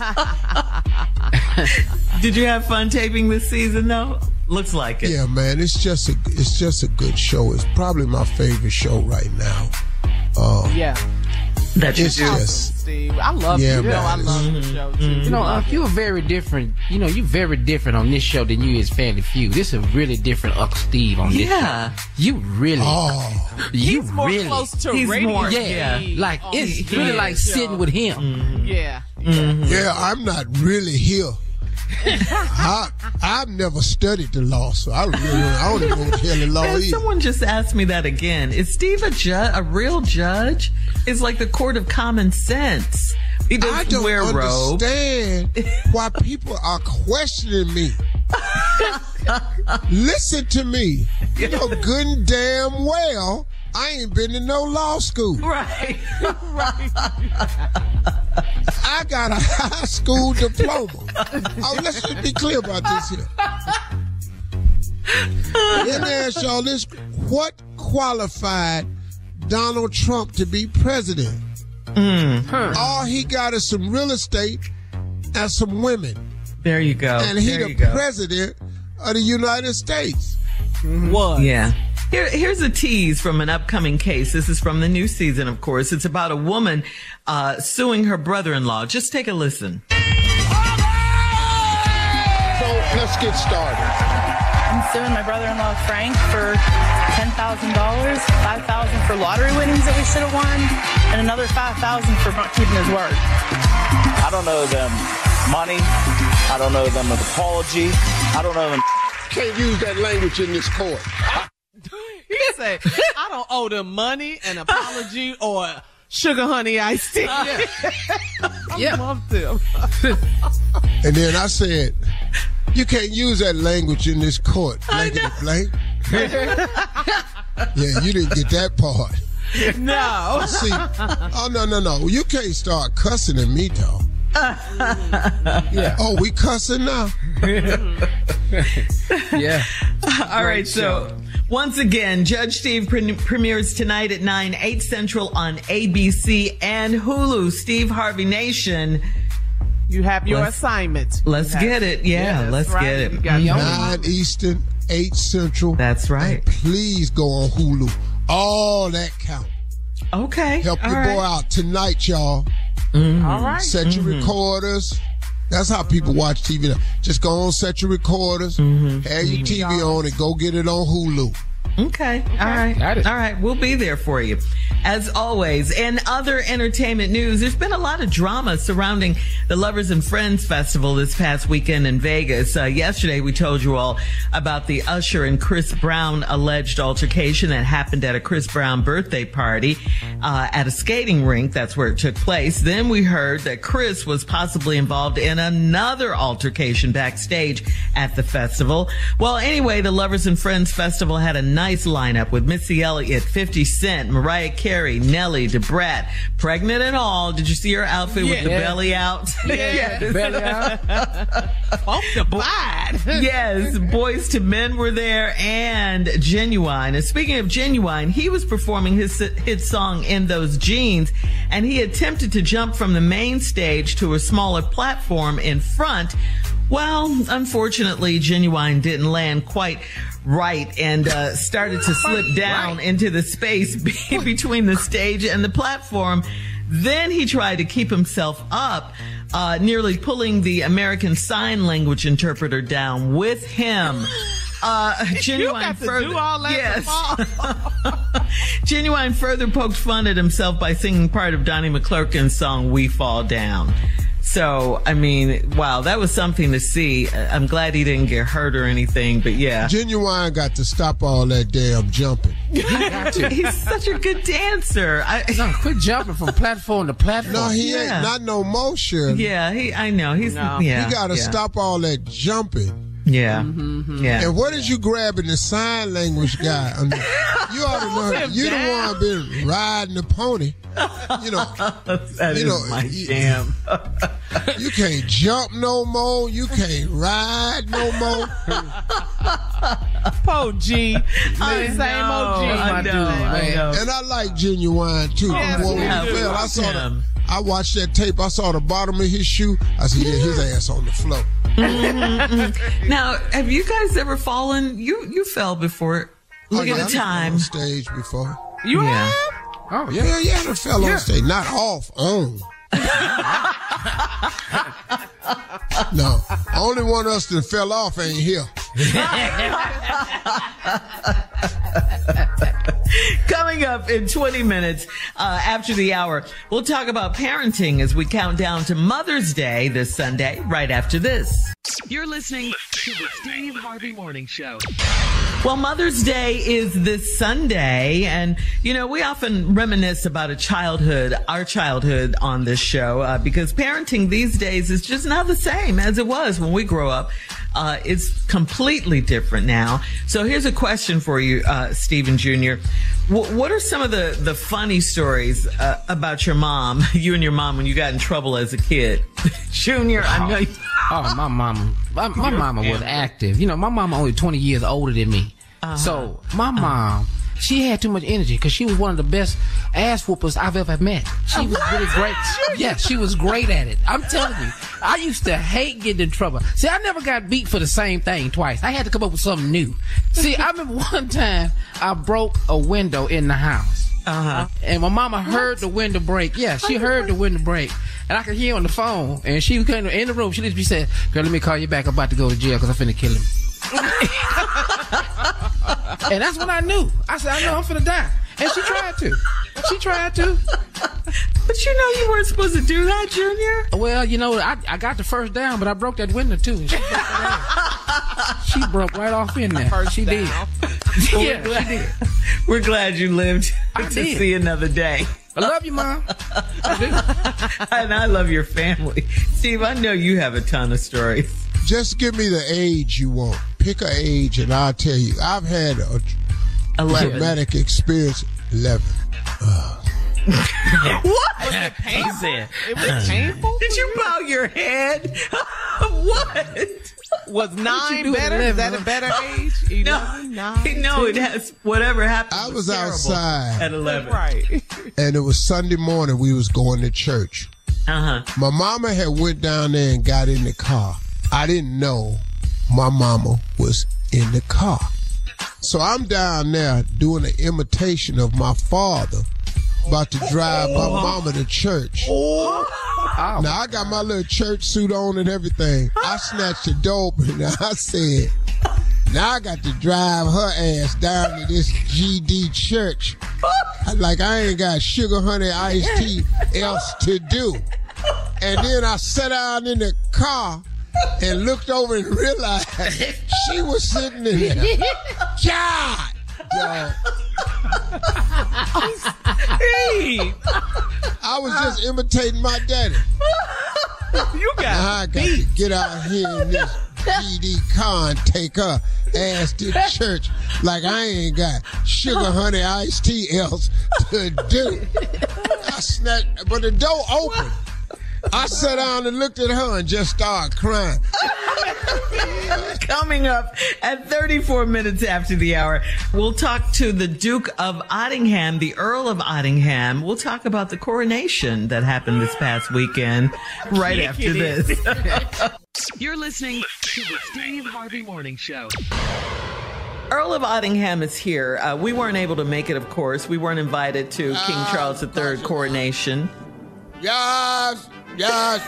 Speaker 11: Did you have fun taping this season, though? Looks like it.
Speaker 9: Yeah, man. It's just a good show. It's probably my favorite show right now.
Speaker 7: Yeah.
Speaker 11: That you do.
Speaker 7: Awesome, Steve. I love you.
Speaker 9: Man,
Speaker 7: I love the show too.
Speaker 1: You know, you're very different. You know, you're very different on this show than you is Family Feud. This is a really different Uncle Steve on this show. You really.
Speaker 7: He's more close to radio.
Speaker 1: Like it's really like sitting with him.
Speaker 7: Yeah.
Speaker 9: Yeah, I'm not really here. I've never studied the law, so I don't even know what the hell the law is.
Speaker 11: Someone just asked me that again. Is Steve a real judge? It's like the court of common sense. He doesn't wear a robe.
Speaker 9: I don't understand why people are questioning me. Listen to me. You know good and damn well I ain't been to no law school.
Speaker 11: Right.
Speaker 9: I got a high school diploma. Let's just be clear about this here. Let me ask y'all this. What qualified Donald Trump to be president? All he got is some real estate and some women.
Speaker 11: There you go.
Speaker 9: And he the president of the United States.
Speaker 11: Yeah. Here's a tease from an upcoming case. This is from the new season, of course. It's about a woman suing her brother-in-law. Just take a listen.
Speaker 9: So let's get started.
Speaker 14: I'm suing my brother-in-law, Frank, for $10,000, $5,000 for lottery winnings that we should have won, and another $5,000 for not keeping his word.
Speaker 12: I don't owe them money. I don't owe them an apology. I don't owe them.
Speaker 9: Can't use that language in this court.
Speaker 7: He said, I don't owe them money, an apology, or sugar honey iced tea. I love them.
Speaker 9: And then I said, you can't use that language in this court. Blank. Yeah, you didn't get that part.
Speaker 7: No.
Speaker 9: See, no. You can't start cussing at me, dog.
Speaker 1: Yeah.
Speaker 9: Oh, we cussing now?
Speaker 1: Yeah.
Speaker 11: All right, so once again, Judge Steve premieres tonight at 9, 8 Central on ABC and Hulu. Steve Harvey Nation.
Speaker 7: You have your assignment.
Speaker 11: Let's get it. Yeah, let's get it.
Speaker 9: 9 Eastern, 8 Central.
Speaker 11: That's right.
Speaker 9: And please go on Hulu. All that count.
Speaker 11: Okay.
Speaker 9: Help your boy out tonight, y'all.
Speaker 7: All right.
Speaker 9: Set your recorders. That's how people watch TV now. Just go on, set your recorders, have your TV on, and go get it on Hulu.
Speaker 11: Okay. All right. We'll be there for you. As always, in other entertainment news, there's been a lot of drama surrounding the Lovers and Friends Festival this past weekend in Vegas. Yesterday, we told you all about the Usher and Chris Brown alleged altercation that happened at a Chris Brown birthday party at a skating rink. That's where it took place. Then we heard that Chris was possibly involved in another altercation backstage at the festival. Well, anyway, the Lovers and Friends Festival had a nice lineup with Missy Elliott, 50 Cent, Mariah Carey, Nelly, DeBrat, pregnant and all. Did you see her outfit with the belly out?
Speaker 7: Yeah. Belly out.
Speaker 11: Yes, Boys to Men were there, and Genuine. And speaking of Genuine, he was performing his hit song In Those Jeans, and he attempted to jump from the main stage to a smaller platform in front. Well, unfortunately, Genuine didn't land quite right and started to slip down into the space between the stage and the platform. Then he tried to keep himself up, nearly pulling the American Sign Language interpreter down with him. Genuine Genuine further poked fun at himself by singing part of Donnie McClurkin's song We Fall Down. So, I mean, wow, that was something to see. I'm glad he didn't get hurt or anything, but yeah.
Speaker 9: Genuine got to stop all that damn jumping.
Speaker 11: He's such a good dancer.
Speaker 1: Quit jumping from platform to platform.
Speaker 9: No, he ain't. Not no more, Shirley.
Speaker 11: Yeah, I know.
Speaker 9: He got to stop all that jumping.
Speaker 11: Yeah. Yeah.
Speaker 9: And what is you grabbing the sign language guy? I mean, you ought to know. You the one been riding the pony. You know.
Speaker 11: That is my jam.
Speaker 9: You can't jump no more. You can't ride no more.
Speaker 7: Poor G. Same old G.
Speaker 11: I know.
Speaker 9: And I like Genuine too.
Speaker 11: Yes,
Speaker 9: I watched that tape. I saw the bottom of his shoe. I said, yeah, his ass on the floor.
Speaker 11: Now, have you guys ever fallen? You fell before. Look at the time.
Speaker 9: On stage before.
Speaker 7: You have?
Speaker 9: Oh yeah. Yeah, I fell on stage, not off on. No, only one of us that fell off ain't here.
Speaker 11: Coming up in 20 minutes after the hour, we'll talk about parenting as we count down to Mother's Day this Sunday, right after this.
Speaker 10: You're listening to the Steve Harvey Morning Show.
Speaker 11: Well, Mother's Day is this Sunday, and, you know, we often reminisce about our childhood on this show, because parenting these days is just not the same as it was when we grew up. It's completely different now. So here's a question for you, Stephen Jr. What are some of the funny stories about your mom, you and your mom, when you got in trouble as a kid? Junior, I know you...
Speaker 1: Oh, my mama. My mama was active. You know, my mama only 20 years older than me. So my mom, she had too much energy because she was one of the best ass whoopers I've ever met. She was really great. Yeah, she was great at it. I'm telling you, I used to hate getting in trouble. See, I never got beat for the same thing twice. I had to come up with something new. See, I remember one time I broke a window in the house. And my mama heard the window break. Yeah, she heard the window break. And I could hear on the phone. And she came in the room. She said, girl, let me call you back. I'm about to go to jail because I'm finna kill him. And that's when I knew. I said, I know I'm finna die. And she tried to.
Speaker 11: But you know you weren't supposed to do that, Junior.
Speaker 1: Well, you know, I got the first down, but I broke that window too. And she broke right off in there. She did. Yeah, she did.
Speaker 11: We're glad you lived to see another day.
Speaker 1: I love you, Mom. I do.
Speaker 11: And I love your family. Steve, I know you have a ton of stories.
Speaker 9: Just give me the age you want. Pick an age and I'll tell you. I've had a traumatic experience. 11.
Speaker 11: What?
Speaker 7: Was it painful? It was painful?
Speaker 11: Did you bow your head? What?
Speaker 7: Was 9 better? Is that a better age? 11, 9,
Speaker 11: no, it has whatever happened.
Speaker 9: I was outside
Speaker 11: at 11.
Speaker 7: Right.
Speaker 9: And it was Sunday morning. We was going to church. My mama had went down there and got in the car. I didn't know my mama was in the car. So I'm down there doing an imitation of my father, about to drive my mama to church. Now I got my little church suit on and everything. I snatched the door open and I said, Now I got to drive her ass down to this GD church. Like I ain't got sugar honey iced tea else to do. And then I sat down in the car and looked over and realized she was sitting in there. God!
Speaker 7: Hey.
Speaker 9: I was just imitating my daddy.
Speaker 7: You
Speaker 9: I got to get out here in this GD car and take her ass to church like I ain't got sugar honey iced tea else to do. I snapped, but the door opened. I sat down and looked at her and just started crying.
Speaker 11: Coming up at 34 minutes after the hour, we'll talk to the Duke of Ottingham, the Earl of Ottingham. We'll talk about the coronation that happened this past weekend right after this.
Speaker 10: You're listening to the Steve Harvey Morning Show.
Speaker 11: Earl of Ottingham is here. We weren't able to make it, of course. We weren't invited to King Charles III coronation.
Speaker 9: Yes. Here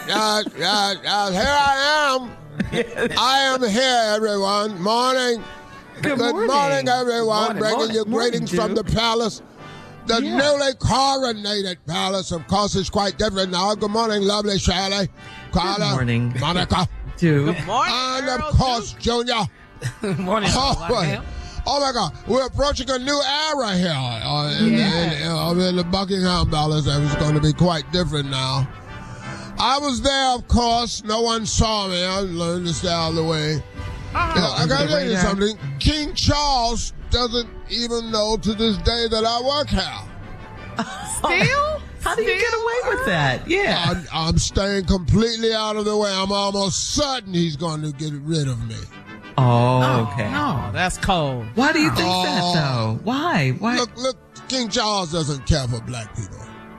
Speaker 9: I am. Yes. I am here, everyone. Morning. Good morning, everyone. Bringing you greetings from the palace. The newly coronated palace, of course, is quite different now. Good morning, lovely Shirley. Carla.
Speaker 11: Good morning.
Speaker 9: Monica.
Speaker 11: Dude.
Speaker 7: Good morning,
Speaker 9: and, of course, Junior.
Speaker 1: Good morning.
Speaker 9: Oh, my God. We're approaching a new era here in the Buckingham Palace. It's going to be quite different now. I was there, of course. No one saw me. I learned to stay out of the way. I got to tell you something. King Charles doesn't even know to this day that I work here.
Speaker 7: Still?
Speaker 11: How do you get away with that? Yeah.
Speaker 9: I'm staying completely out of the way. I'm almost certain he's going to get rid of me.
Speaker 11: Oh, okay.
Speaker 7: No, that's cold.
Speaker 11: Why do you think that, though? Why?
Speaker 9: Look, King Charles doesn't care for black people.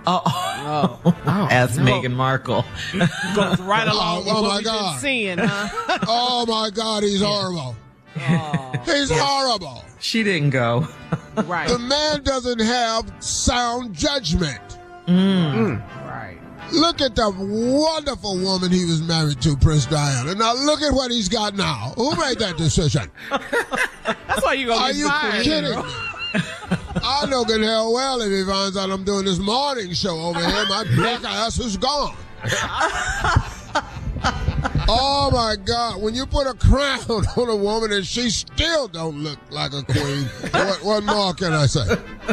Speaker 11: Ask Meghan Markle.
Speaker 7: Goes right along with what we've been seeing, huh?
Speaker 9: Oh, my God, he's horrible. He's horrible.
Speaker 11: She didn't go.
Speaker 7: Right.
Speaker 9: The man doesn't have sound judgment.
Speaker 7: Right.
Speaker 9: Look at the wonderful woman he was married to, Prince Diana. Now look at what he's got now. Who made that decision?
Speaker 7: That's why you're going to be fired.
Speaker 9: Are you kidding me? I know good hell well if he finds out I'm doing this morning show over here, my black ass is gone. Oh, my God. When you put a crown on a woman and she still don't look like a queen, what more can I say?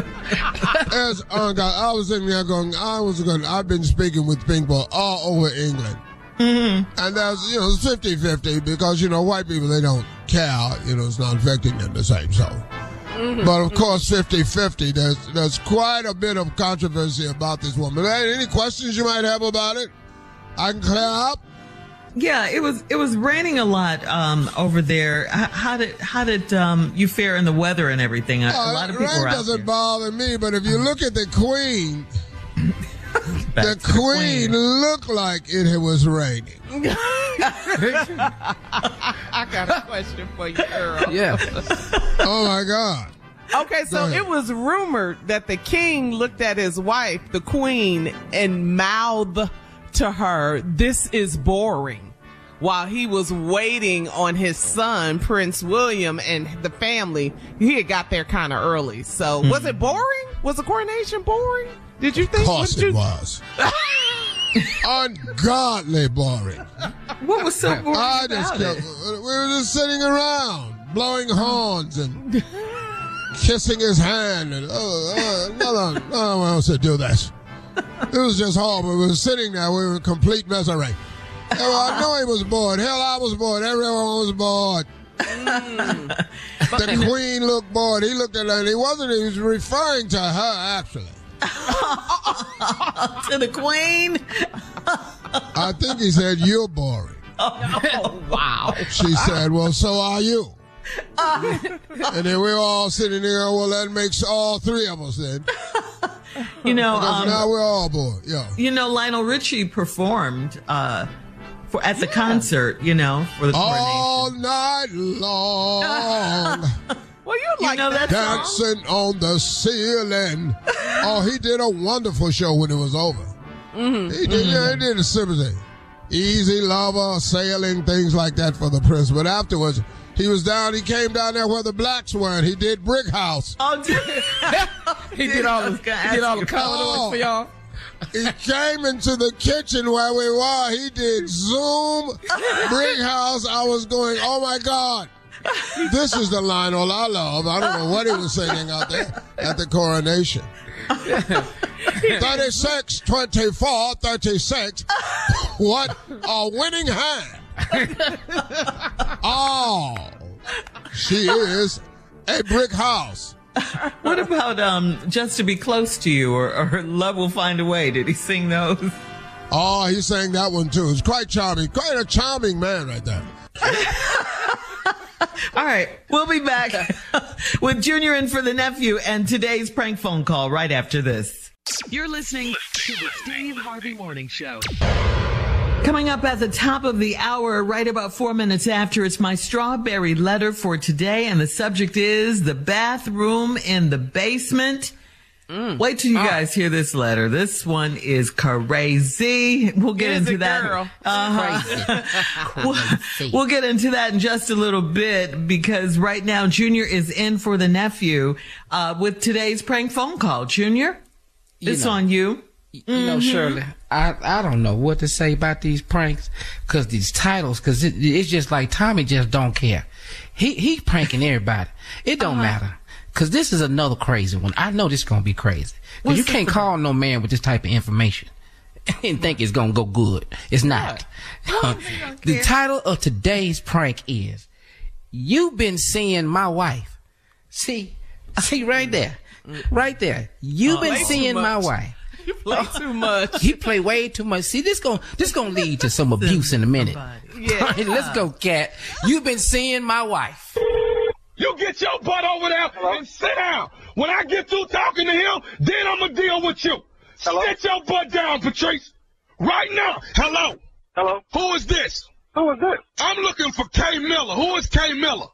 Speaker 9: I was sitting there going, I've been speaking with people all over England. Mm-hmm. And that's, it's 50-50 because, white people, they don't care. It's not affecting them the same, so. Mm-hmm. But, of course, 50-50, there's quite a bit of controversy about this woman. Any questions you might have about it? I can clear up?
Speaker 11: Yeah, it was raining a lot over there. How did you fare in the weather and everything? A lot of people
Speaker 9: rain
Speaker 11: were out
Speaker 9: doesn't
Speaker 11: there.
Speaker 9: bother me, but if you look at the Queen, the Queen looked like it was raining.
Speaker 7: I got a question for you, Earl.
Speaker 1: Yeah.
Speaker 9: Oh, my God.
Speaker 7: Okay, so it was rumored that the king looked at his wife, the Queen, and mouthed to her, "This is boring," while he was waiting on his son, Prince William, and the family. He had got there kind of early. So was it boring? Was the coronation boring? Did you think?
Speaker 9: Of course it was. Ungodly boring.
Speaker 11: What was so boring about it?
Speaker 9: We were just sitting around, blowing horns and kissing his hand. And no one else to do this. It was just horrible. We were sitting there. We were in complete misery. I know he was bored. Hell, I was bored. Everyone was bored. The Queen looked bored. He looked at her, and he was referring to her, actually.
Speaker 11: To the Queen?
Speaker 9: I think he said, "You're boring."
Speaker 11: Oh, wow.
Speaker 9: She said, "Well, so are you." And then we were all sitting there. Well, that makes all three of us then. Because now we're all bored. Yeah.
Speaker 11: Lionel Richie performed at the concert, for the coronation.
Speaker 9: All night long.
Speaker 7: Well, you like that
Speaker 9: dancing on the ceiling. Oh, he did a wonderful show when it was over. Mm-hmm. He did a sympathy. Easy Lover, sailing, things like that for the Prince. But afterwards, He came down there where the blacks were, and he did Brick House.
Speaker 11: Oh,
Speaker 1: he did all the Commodores for y'all.
Speaker 9: He came into the kitchen where we were. He did Zoom, Brick House. I was going, oh, my God. This is the Lionel I love. I don't know what he was singing out there at the coronation. 36, 24, 36. What a winning hand. Oh, she is a brick house.
Speaker 11: What about Just to Be Close to You or Love Will Find a Way? Did he sing those?
Speaker 9: Oh, he sang that one too. It's quite charming. Quite a charming man right there.
Speaker 11: All right, we'll be back with Junior in for the nephew and today's prank phone call right after this.
Speaker 10: You're listening to the Steve Harvey Morning Show.
Speaker 11: Coming up at the top of the hour, right about 4 minutes after, it's my strawberry letter for today, and the subject is the bathroom in the basement. Wait till you guys hear this letter. This one is crazy. We'll get into that.
Speaker 7: Girl.
Speaker 11: We'll get into that in just a little bit because right now Junior is in for the nephew with today's prank phone call. Junior, it's on you.
Speaker 1: You know, Shirley, I don't know what to say about these pranks because these titles, because it's just like Tommy just don't care. He pranking everybody. It don't matter. Because this is another crazy one. I know this is going to be crazy. Because you can't call no man with this type of information and think it's going to go good. It's not. The title of today's prank is, You've Been Seeing My Wife. See right there. Right there. You've been seeing my wife.
Speaker 7: You play too much.
Speaker 1: He play way too much. See, this gonna lead to some abuse in a minute.
Speaker 7: Yeah.
Speaker 1: Right, let's go, Cat. You've been seeing my wife.
Speaker 15: You get your butt over there and sit down. When I get through talking to him, then I'm going to deal with you. Sit your butt down, Patrice. Right now. Hello.
Speaker 12: Hello.
Speaker 15: Who is this?
Speaker 12: Who is this?
Speaker 15: I'm looking for Kay Miller. Who is Kay Miller?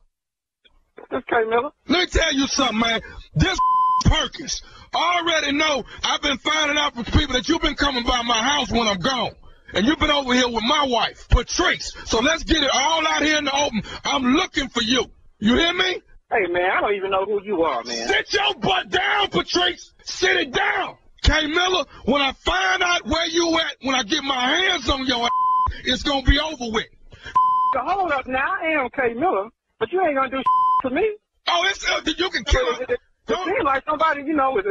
Speaker 12: This Kay Miller.
Speaker 15: Let me tell you something, man. This Perkins. I already know I've been finding out from people that you've been coming by my house when I'm gone. And you've been over here with my wife, Patrice. So let's get it all out here in the open. I'm looking for you. You hear me?
Speaker 12: Hey, man, I don't even know who you are, man.
Speaker 15: Sit your butt down, Patrice. Sit it down. Kay Miller, when I find out where you at, when I get my hands on your ass, it's going to be over with.
Speaker 12: So hold up now. I am Kay Miller, but you ain't going to do to me.
Speaker 15: Oh, it's you can kill her.
Speaker 12: It seems like somebody, you know, is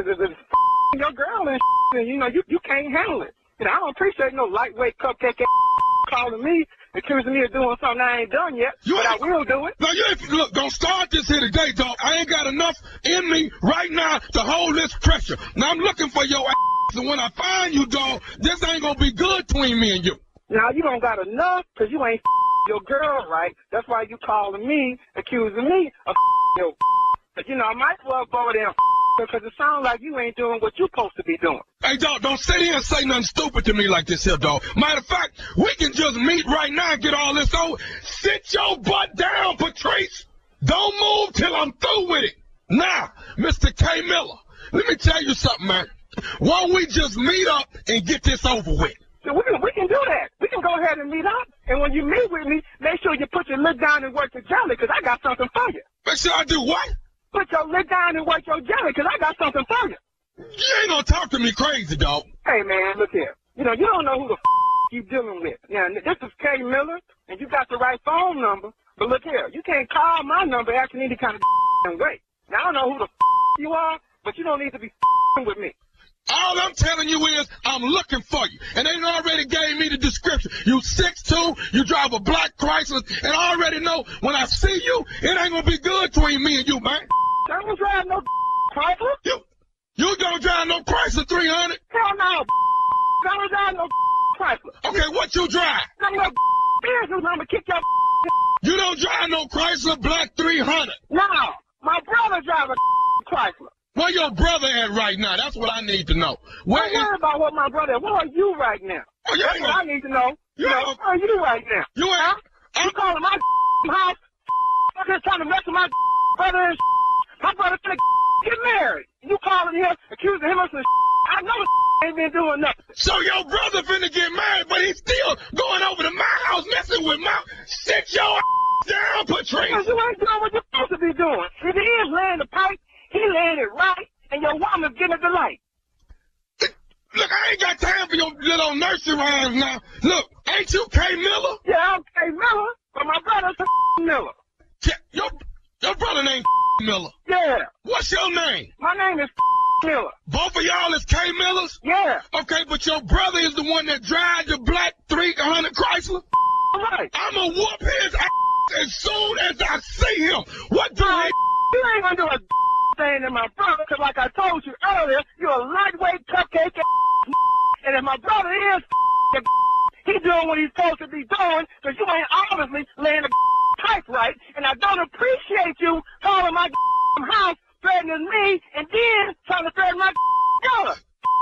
Speaker 12: your girl and you know, you can't handle it. You know, I don't appreciate no lightweight cupcake calling me, accusing me of doing something I ain't done yet, but I will do it.
Speaker 15: No, look, don't start this here today, dog. I ain't got enough in me right now to hold this pressure. Now I'm looking for your ass, and when I find you, dog, this ain't gonna be good between me and you.
Speaker 12: Now you don't got enough, because you ain't your girl right. That's why you calling me, accusing me of your. But, you know, I might as well go there because it sounds like you ain't doing what you're supposed to be doing.
Speaker 15: Hey, dog, don't sit here and say nothing stupid to me like this here, dog. Matter of fact, we can just meet right now and get all this over. Sit your butt down, Patrice. Don't move till I'm through with it. Now, Mr. Kay Miller, let me tell you something, man. Why don't we just meet up and get this over with?
Speaker 12: So we can do that. We can go ahead and meet up. And when you meet with me, make sure you put your lid down and work your jelly because I got something for you.
Speaker 15: Make sure I do what?
Speaker 12: Put your lid down and work your jelly because I got something for you.
Speaker 15: You ain't gonna talk to me crazy, dog.
Speaker 12: Hey, man, look here. You know, you don't know who the you dealing with. Now, this is Kay Miller, and you got the right phone number. But look here, you can't call my number asking any kind of way. Now, I don't know who the you are, but you don't need to be with me.
Speaker 15: All I'm telling you is I'm looking for you. And they already gave me the description. You 6'2", you drive a black Chrysler, and I already know when I see you, it ain't going to be good between me and you, man.
Speaker 12: I don't drive no Chrysler.
Speaker 15: You don't drive no Chrysler 300?
Speaker 12: Hell no. I don't drive no Chrysler.
Speaker 15: Okay, what you drive?
Speaker 12: I'm no business. I'm going to kick your
Speaker 15: You don't drive no Chrysler black 300?
Speaker 12: No. My brother drives a Chrysler.
Speaker 15: Where your brother at right now? That's what I need to know.
Speaker 12: Don't worry about what my brother is. Where are you right now?
Speaker 15: Oh,
Speaker 12: that's what I need to know. Where are you right now?
Speaker 15: You
Speaker 12: calling my house? I'm just trying to mess with my brother and my brother finna get married. You calling him, accusing him of some I know ain't been doing nothing.
Speaker 15: So your brother finna get married, but he's still going over to my house messing with my... Sit your down, Patrice.
Speaker 12: Because you ain't doing what you're supposed to be doing. If he is laying the pipe, he laying it right, and your woman's getting a delight.
Speaker 15: Look, I ain't got time for your little nursery rhymes now. Look, ain't you K. Miller?
Speaker 12: Yeah, I'm K. Miller, but my brother's Miller.
Speaker 15: Your brother named Miller?
Speaker 12: Yeah.
Speaker 15: What's your name?
Speaker 12: My name is Miller.
Speaker 15: Both of y'all is K. Millers?
Speaker 12: Yeah.
Speaker 15: Okay, but your brother is the one that drives the black 300 Chrysler?
Speaker 12: Right.
Speaker 15: I'm gonna whoop his ass as soon as I see him. What do
Speaker 12: You ain't gonna do a thing to my brother, because like I told you earlier, you're a lightweight cupcake and if my brother is he doing what he's supposed to be doing, because you ain't obviously laying the pipe right, and I don't appreciate you calling my house, threatening me, and then trying to threaten my brother.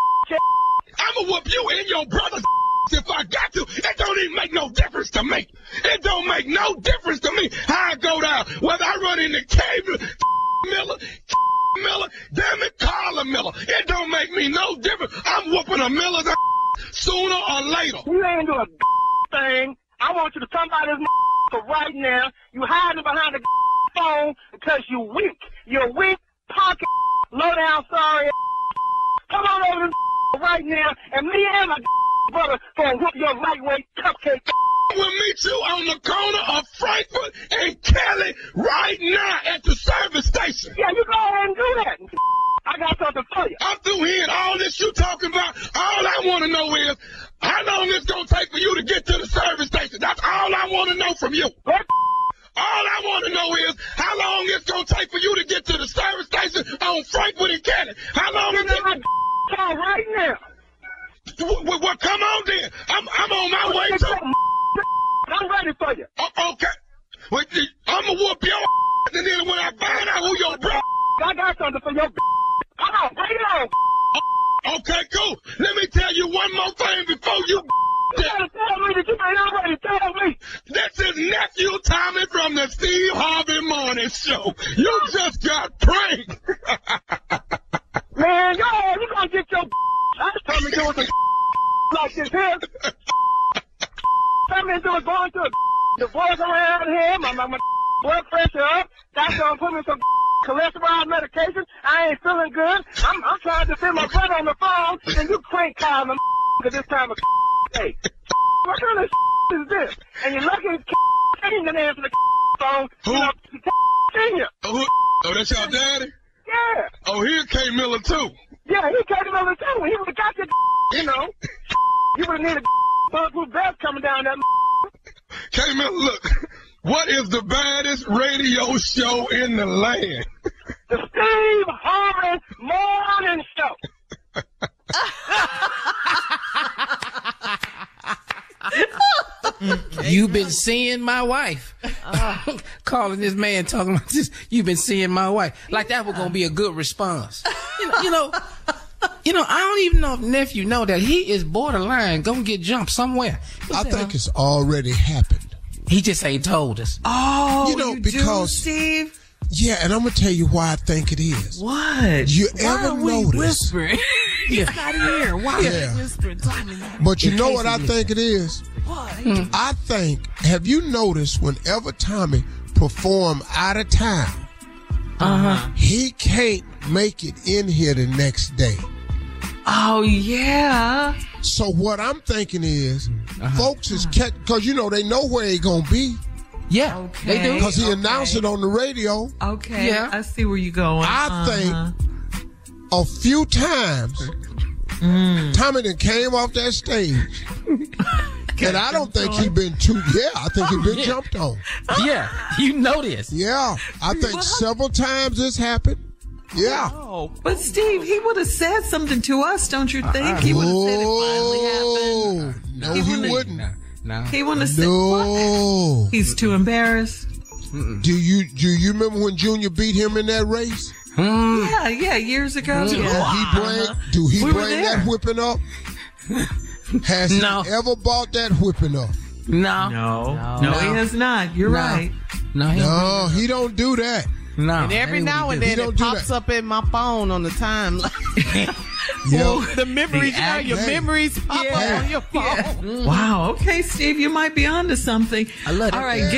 Speaker 15: I'ma whoop you and your brother if I got to. It don't even make no difference to me. It don't make no difference to me how I go down. Whether I run into K. Miller, damn it, Carla Miller. It don't make me no difference. I'm whooping a Miller's sooner or later.
Speaker 12: You ain't doing a thing. I want you to come by this right now. You hiding behind the phone because you weak. You're weak, pocket, low down, sorry. Come on over this right now, and me and my brother gonna whoop your lightweight cupcake.
Speaker 15: We'll meet you on the corner of Frankfurt and Cali right now at the service station.
Speaker 12: Yeah, you go ahead and do that. I got something for you.
Speaker 15: I'm through hearing all this you talking about. All I want to know is how long it's going to take for you to get to the service station. That's all I want to know from you.
Speaker 12: What?
Speaker 15: All I want to know is how long it's going to take for you to get to the service station on Frankfurt and Cali. How long is it?
Speaker 12: Call right now.
Speaker 15: Well, come on then. I'm on my way to.
Speaker 12: I'm ready for you.
Speaker 15: Okay. Well, I'm going to whoop your ass, and then when I find out who your brother.
Speaker 12: I got something for your. Come on, bring it on.
Speaker 15: Okay, cool. Let me tell you one more thing before you.
Speaker 12: You gotta tell me that you ain't already tell me.
Speaker 15: This is nephew Tommy from the Steve Harvey Morning Show. You just got pranked.
Speaker 12: Man, you gonna get your. I just told me doing some like this here. Tell me doing going to the boys around here. My blood pressure up. That's gonna put me some cholesterol medication. I ain't feeling good. I'm trying to defend my brother on the phone, and you crank calling him at this time of day. What kind of is this? And you're lucky he didn't answer the phone.
Speaker 15: Who?
Speaker 12: You know, senior.
Speaker 15: Oh, that's your daddy?
Speaker 12: Yeah.
Speaker 15: Oh, he came Miller too.
Speaker 12: Yeah, he came over too. He would have got your, you know. You would have needed bulletproof vest coming down that.
Speaker 15: K. Miller, look. What is the baddest radio show in the land?
Speaker 12: The Steve Harvey Morning Show.
Speaker 1: You've been seeing my wife. Calling this man talking about this. You've been seeing my wife. Like that was gonna be a good response. You know. I don't even know if nephew know that he is borderline gonna get jumped somewhere.
Speaker 9: I think it's already happened.
Speaker 1: He just ain't told us.
Speaker 11: Oh,
Speaker 9: you because
Speaker 11: do, Steve?
Speaker 9: Yeah, and I'm gonna tell you why I think it is.
Speaker 11: What?
Speaker 9: You
Speaker 11: why
Speaker 9: ever
Speaker 11: are we
Speaker 9: notice?
Speaker 11: Whispering? He's not here. Why are we whispering?
Speaker 9: But you know what I think it is?
Speaker 11: What?
Speaker 9: I think. Have you noticed whenever Tommy perform out of town, he can't make it in here the next day.
Speaker 11: Oh yeah.
Speaker 9: So what I'm thinking is, folks is because you know they know where he gonna be.
Speaker 1: Yeah,
Speaker 11: okay.
Speaker 1: they do.
Speaker 9: Because he announced it on the radio.
Speaker 11: Okay,
Speaker 1: yeah.
Speaker 11: I see where you're going.
Speaker 9: I think a few times Tommy done came off that stage. And I don't think he been I think he been jumped on.
Speaker 1: Yeah, you know this.
Speaker 9: Yeah, I think several times this happened. Yeah.
Speaker 11: Oh, but Steve, he would have said something to us, don't you think? He would have said it finally happened.
Speaker 9: No, he wouldn't.
Speaker 11: No. He wouldn't have said what? He's too embarrassed.
Speaker 9: Do you remember when Junior beat him in that race?
Speaker 11: Yeah, years ago.
Speaker 9: Do he bring that whipping up? Has he ever bought that whipping up?
Speaker 11: No, he has not. You're right.
Speaker 9: No, he don't do that.
Speaker 7: No. And every now and then it pops up in my phone on the timeline. The memories, your memories pop up on your phone.
Speaker 11: Wow. Okay, Steve, you might be onto something.
Speaker 1: I love it.
Speaker 11: All right,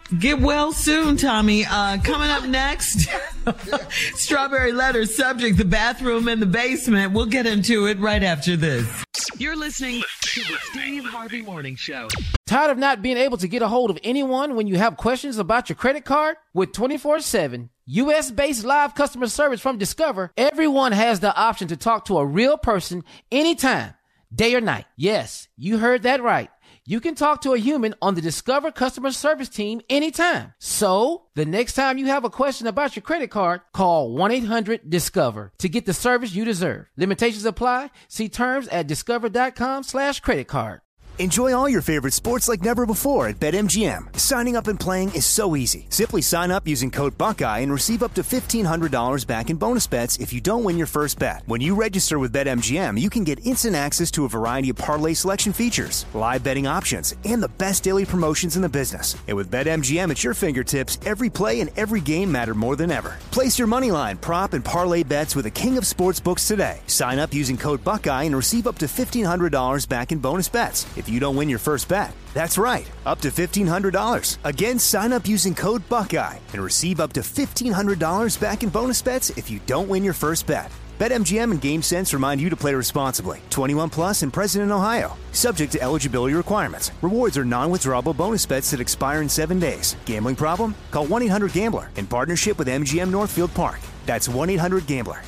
Speaker 11: Get well soon, Tommy. Coming up next, Strawberry Letter subject, the bathroom in the basement. We'll get into it right after this.
Speaker 10: You're listening to the Steve Harvey Morning Show.
Speaker 1: Tired of not being able to get a hold of anyone when you have questions about your credit card? With 24/7 U.S.-based live customer service from Discover, everyone has the option to talk to a real person anytime, day or night. Yes, you heard that right. You can talk to a human on the Discover customer service team anytime. So, the next time you have a question about your credit card, call 1-800-DISCOVER to get the service you deserve. Limitations apply. See terms at discover.com/creditcard.
Speaker 2: Enjoy all your favorite sports like never before at BetMGM. Signing up and playing is so easy. Simply sign up using code Buckeye and receive up to $1,500 back in bonus bets if you don't win your first bet. When you register with BetMGM, you can get instant access to a variety of parlay selection features, live betting options, and the best daily promotions in the business. And with BetMGM at your fingertips, every play and every game matter more than ever. Place your moneyline, prop, and parlay bets with the king of sportsbooks today. Sign up using code Buckeye and receive up to $1,500 back in bonus bets if you don't win your first bet. That's right, up to $1,500. Again, sign up using code Buckeye and receive up to $1,500 back in bonus bets if you don't win your first bet. BetMGM and GameSense remind you to play responsibly. 21 plus and present in Ohio. Subject to eligibility requirements. Rewards are non-withdrawable bonus bets that expire in 7 days. Gambling problem? Call 1-800-GAMBLER in partnership with MGM Northfield Park. That's 1-800-GAMBLER.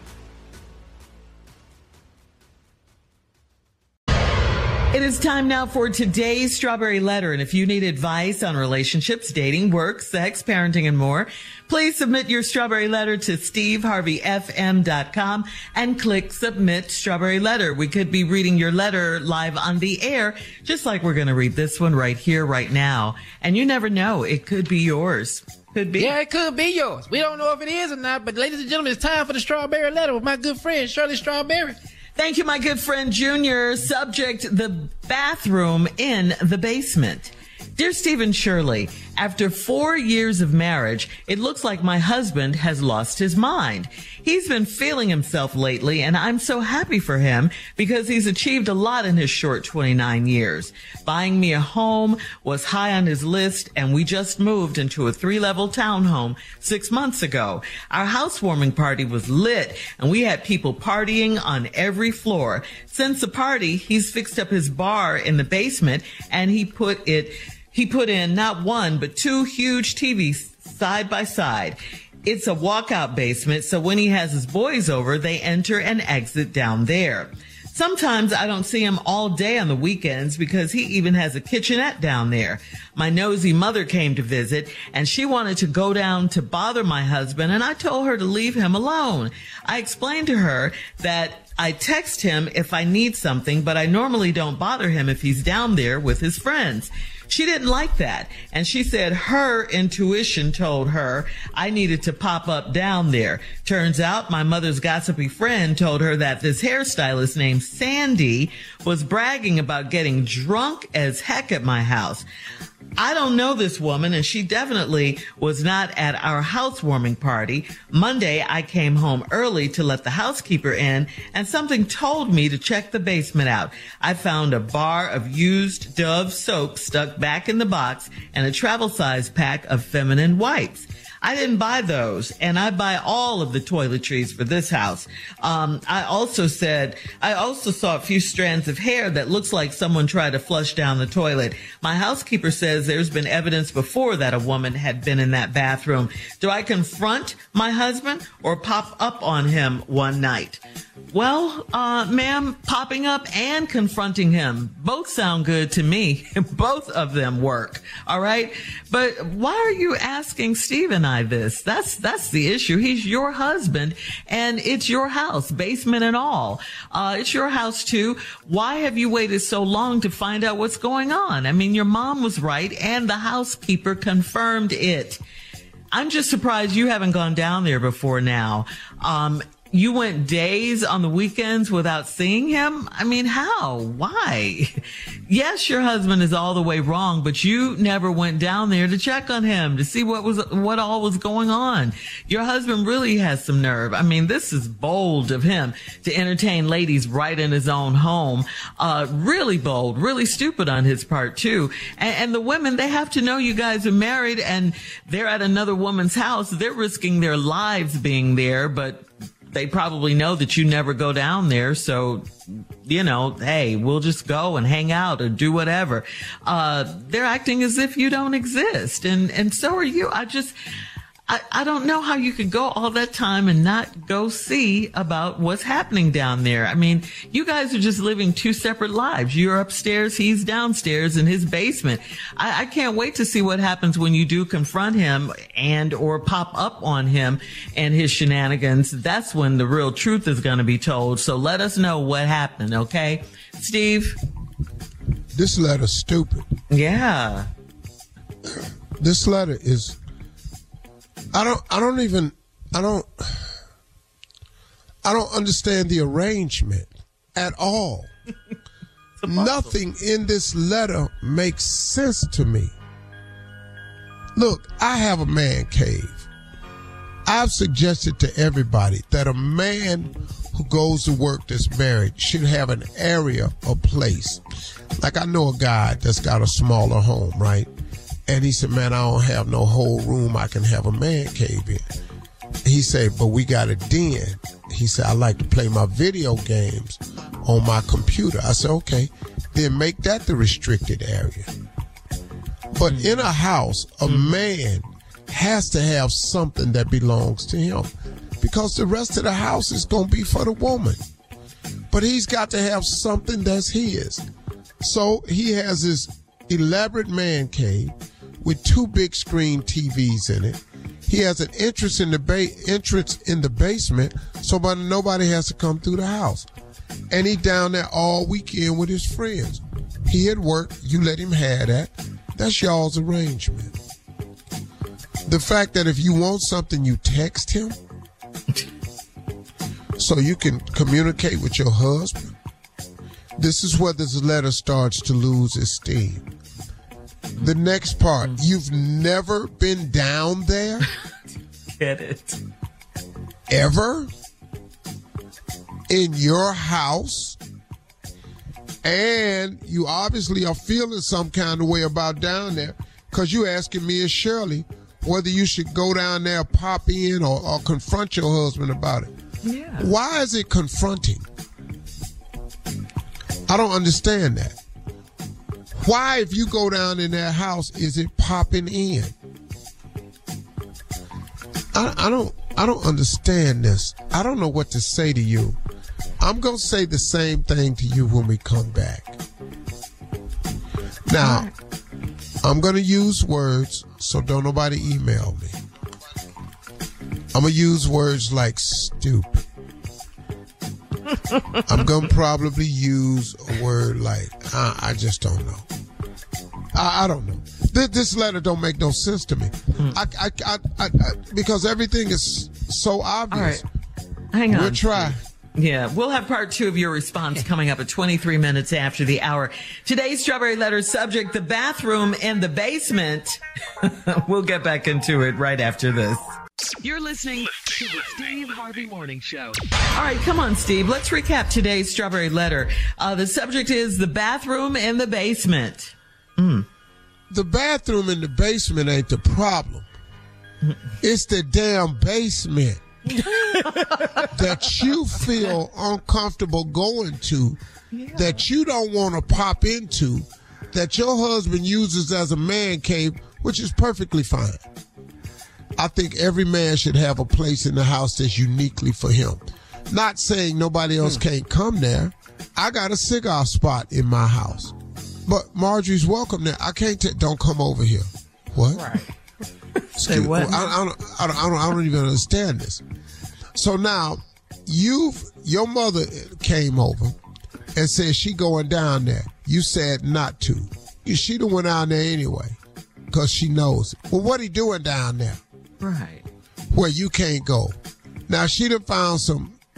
Speaker 11: It is time now for today's Strawberry Letter. And if you need advice on relationships, dating, work, sex, parenting, and more, please submit your Strawberry Letter to SteveHarveyFM.com and click Submit Strawberry Letter. We could be reading your letter live on the air, just like we're going to read this one right here, right now. And you never know, it could be yours. Could be.
Speaker 1: Yeah, it could be yours. We don't know if it is or not, but ladies and gentlemen, it's time for the Strawberry Letter with my good friend, Shirley Strawberry.
Speaker 11: Thank you, my good friend Junior. Subject, the bathroom in the basement. Dear Steve and Shirley, after 4 years of marriage, it looks like my husband has lost his mind. He's been feeling himself lately, and I'm so happy for him because he's achieved a lot in his short 29 years. Buying me a home was high on his list, and we just moved into a 3-level townhome 6 months ago. Our housewarming party was lit, and we had people partying on every floor. Since the party, he's fixed up his bar in the basement, and he put in not one, but 2 huge TVs side by side. It's a walkout basement, so when he has his boys over, they enter and exit down there. Sometimes I don't see him all day on the weekends because he even has a kitchenette down there. My nosy mother came to visit, and she wanted to go down to bother my husband, and I told her to leave him alone. I explained to her that I text him if I need something, but I normally don't bother him if he's down there with his friends. She didn't like that, and she said her intuition told her I needed to pop up down there. Turns out my mother's gossipy friend told her that this hairstylist named Sandy was bragging about getting drunk as heck at my house. I don't know this woman, and she definitely was not at our housewarming party. Monday, I came home early to let the housekeeper in, and something told me to check the basement out. I found a bar of used Dove soap stuck back in the box and a travel-size pack of feminine wipes. I didn't buy those, and I buy all of the toiletries for this house. I also saw a few strands of hair that looks like someone tried to flush down the toilet. My housekeeper says there's been evidence before that a woman had been in that bathroom. Do I confront my husband or pop up on him one night? Well, ma'am, popping up and confronting him, both sound good to me. Both of them work. All right. But why are you asking Steve and I this? That's the issue. He's your husband and it's your house, basement and all. It's your house too. Why have you waited so long to find out what's going on? I mean, your mom was right and the housekeeper confirmed it. I'm just surprised you haven't gone down there before now. You went days on the weekends without seeing him? I mean, how? Why? Yes, your husband is all the way wrong, but you never went down there to check on him, to see what all was going on. Your husband really has some nerve. I mean, this is bold of him to entertain ladies right in his own home. Really bold, really stupid on his part too. And the women, they have to know you guys are married and they're at another woman's house. They're risking their lives being there, but they probably know that you never go down there. So, hey, we'll just go and hang out or do whatever. They're acting as if you don't exist. And so are you. I don't know how you could go all that time and not go see about what's happening down there. I mean, you guys are just living two separate lives. You're upstairs, he's downstairs in his basement. I can't wait to see what happens when you do confront him and or pop up on him and his shenanigans. That's when the real truth is going to be told. So let us know what happened, okay? Steve?
Speaker 9: This letter's stupid.
Speaker 11: Yeah.
Speaker 9: This letter is... I don't understand the arrangement at all. Nothing in this letter makes sense to me. Look, I have a man cave. I've suggested to everybody that a man who goes to work that's married should have an area or place. Like I know a guy that's got a smaller home, right? And he said, man, I don't have no whole room I can have a man cave in. He said, but we got a den. He said, I like to play my video games on my computer. I said, okay, then make that the restricted area. But in a house, a man has to have something that belongs to him because the rest of the house is going to be for the woman. But he's got to have something that's his. So he has this elaborate man cave with two big screen TVs in it. He has an entrance in the basement, so nobody has to come through the house. And he down there all weekend with his friends. He at work, you let him have that. That's y'all's arrangement. The fact that if you want something, you text him so you can communicate with your husband. This is where this letter starts to lose its steam. The next part, you've never been down there?
Speaker 11: Get it.
Speaker 9: Ever? In your house? And you obviously are feeling some kind of way about down there because you asking me and Shirley whether you should go down there, pop in, or confront your husband about it.
Speaker 11: Yeah.
Speaker 9: Why is it confronting? I don't understand that. Why, if you go down in that house, is it popping in? I don't understand this. I don't know what to say to you. I'm going to say the same thing to you when we come back. Now, I'm going to use words, so don't nobody email me. I'm going to use words like stupid. I'm going to probably use a word like, I just don't know. I don't know. This letter don't make no sense to me. I because everything is so obvious.
Speaker 11: All right. Hang on.
Speaker 9: We'll try.
Speaker 11: Yeah, we'll have part 2 of your response coming up at 23 minutes after the hour. Today's Strawberry Letter subject, the bathroom in the basement. We'll get back into it right after this.
Speaker 10: You're listening to the Steve Harvey Morning Show.
Speaker 11: All right, come on, Steve. Let's recap today's Strawberry Letter. The subject is the bathroom in the basement.
Speaker 9: The bathroom in the basement ain't the problem. It's the damn basement that you feel uncomfortable going to, that you don't want to pop into, that your husband uses as a man cave, which is perfectly fine. I think every man should have a place in the house that's uniquely for him. Not saying nobody else can't come there. I got a cigar spot in my house. But Marjorie's welcome there. I can't don't come over here. What?
Speaker 11: Right.
Speaker 9: Say what? I don't even understand this. So now, your mother came over and said she going down there. You said not to. She'd have went down there anyway because she knows it. Well, what he doing down there?
Speaker 11: Right.
Speaker 9: Where you can't go. Now, she done found some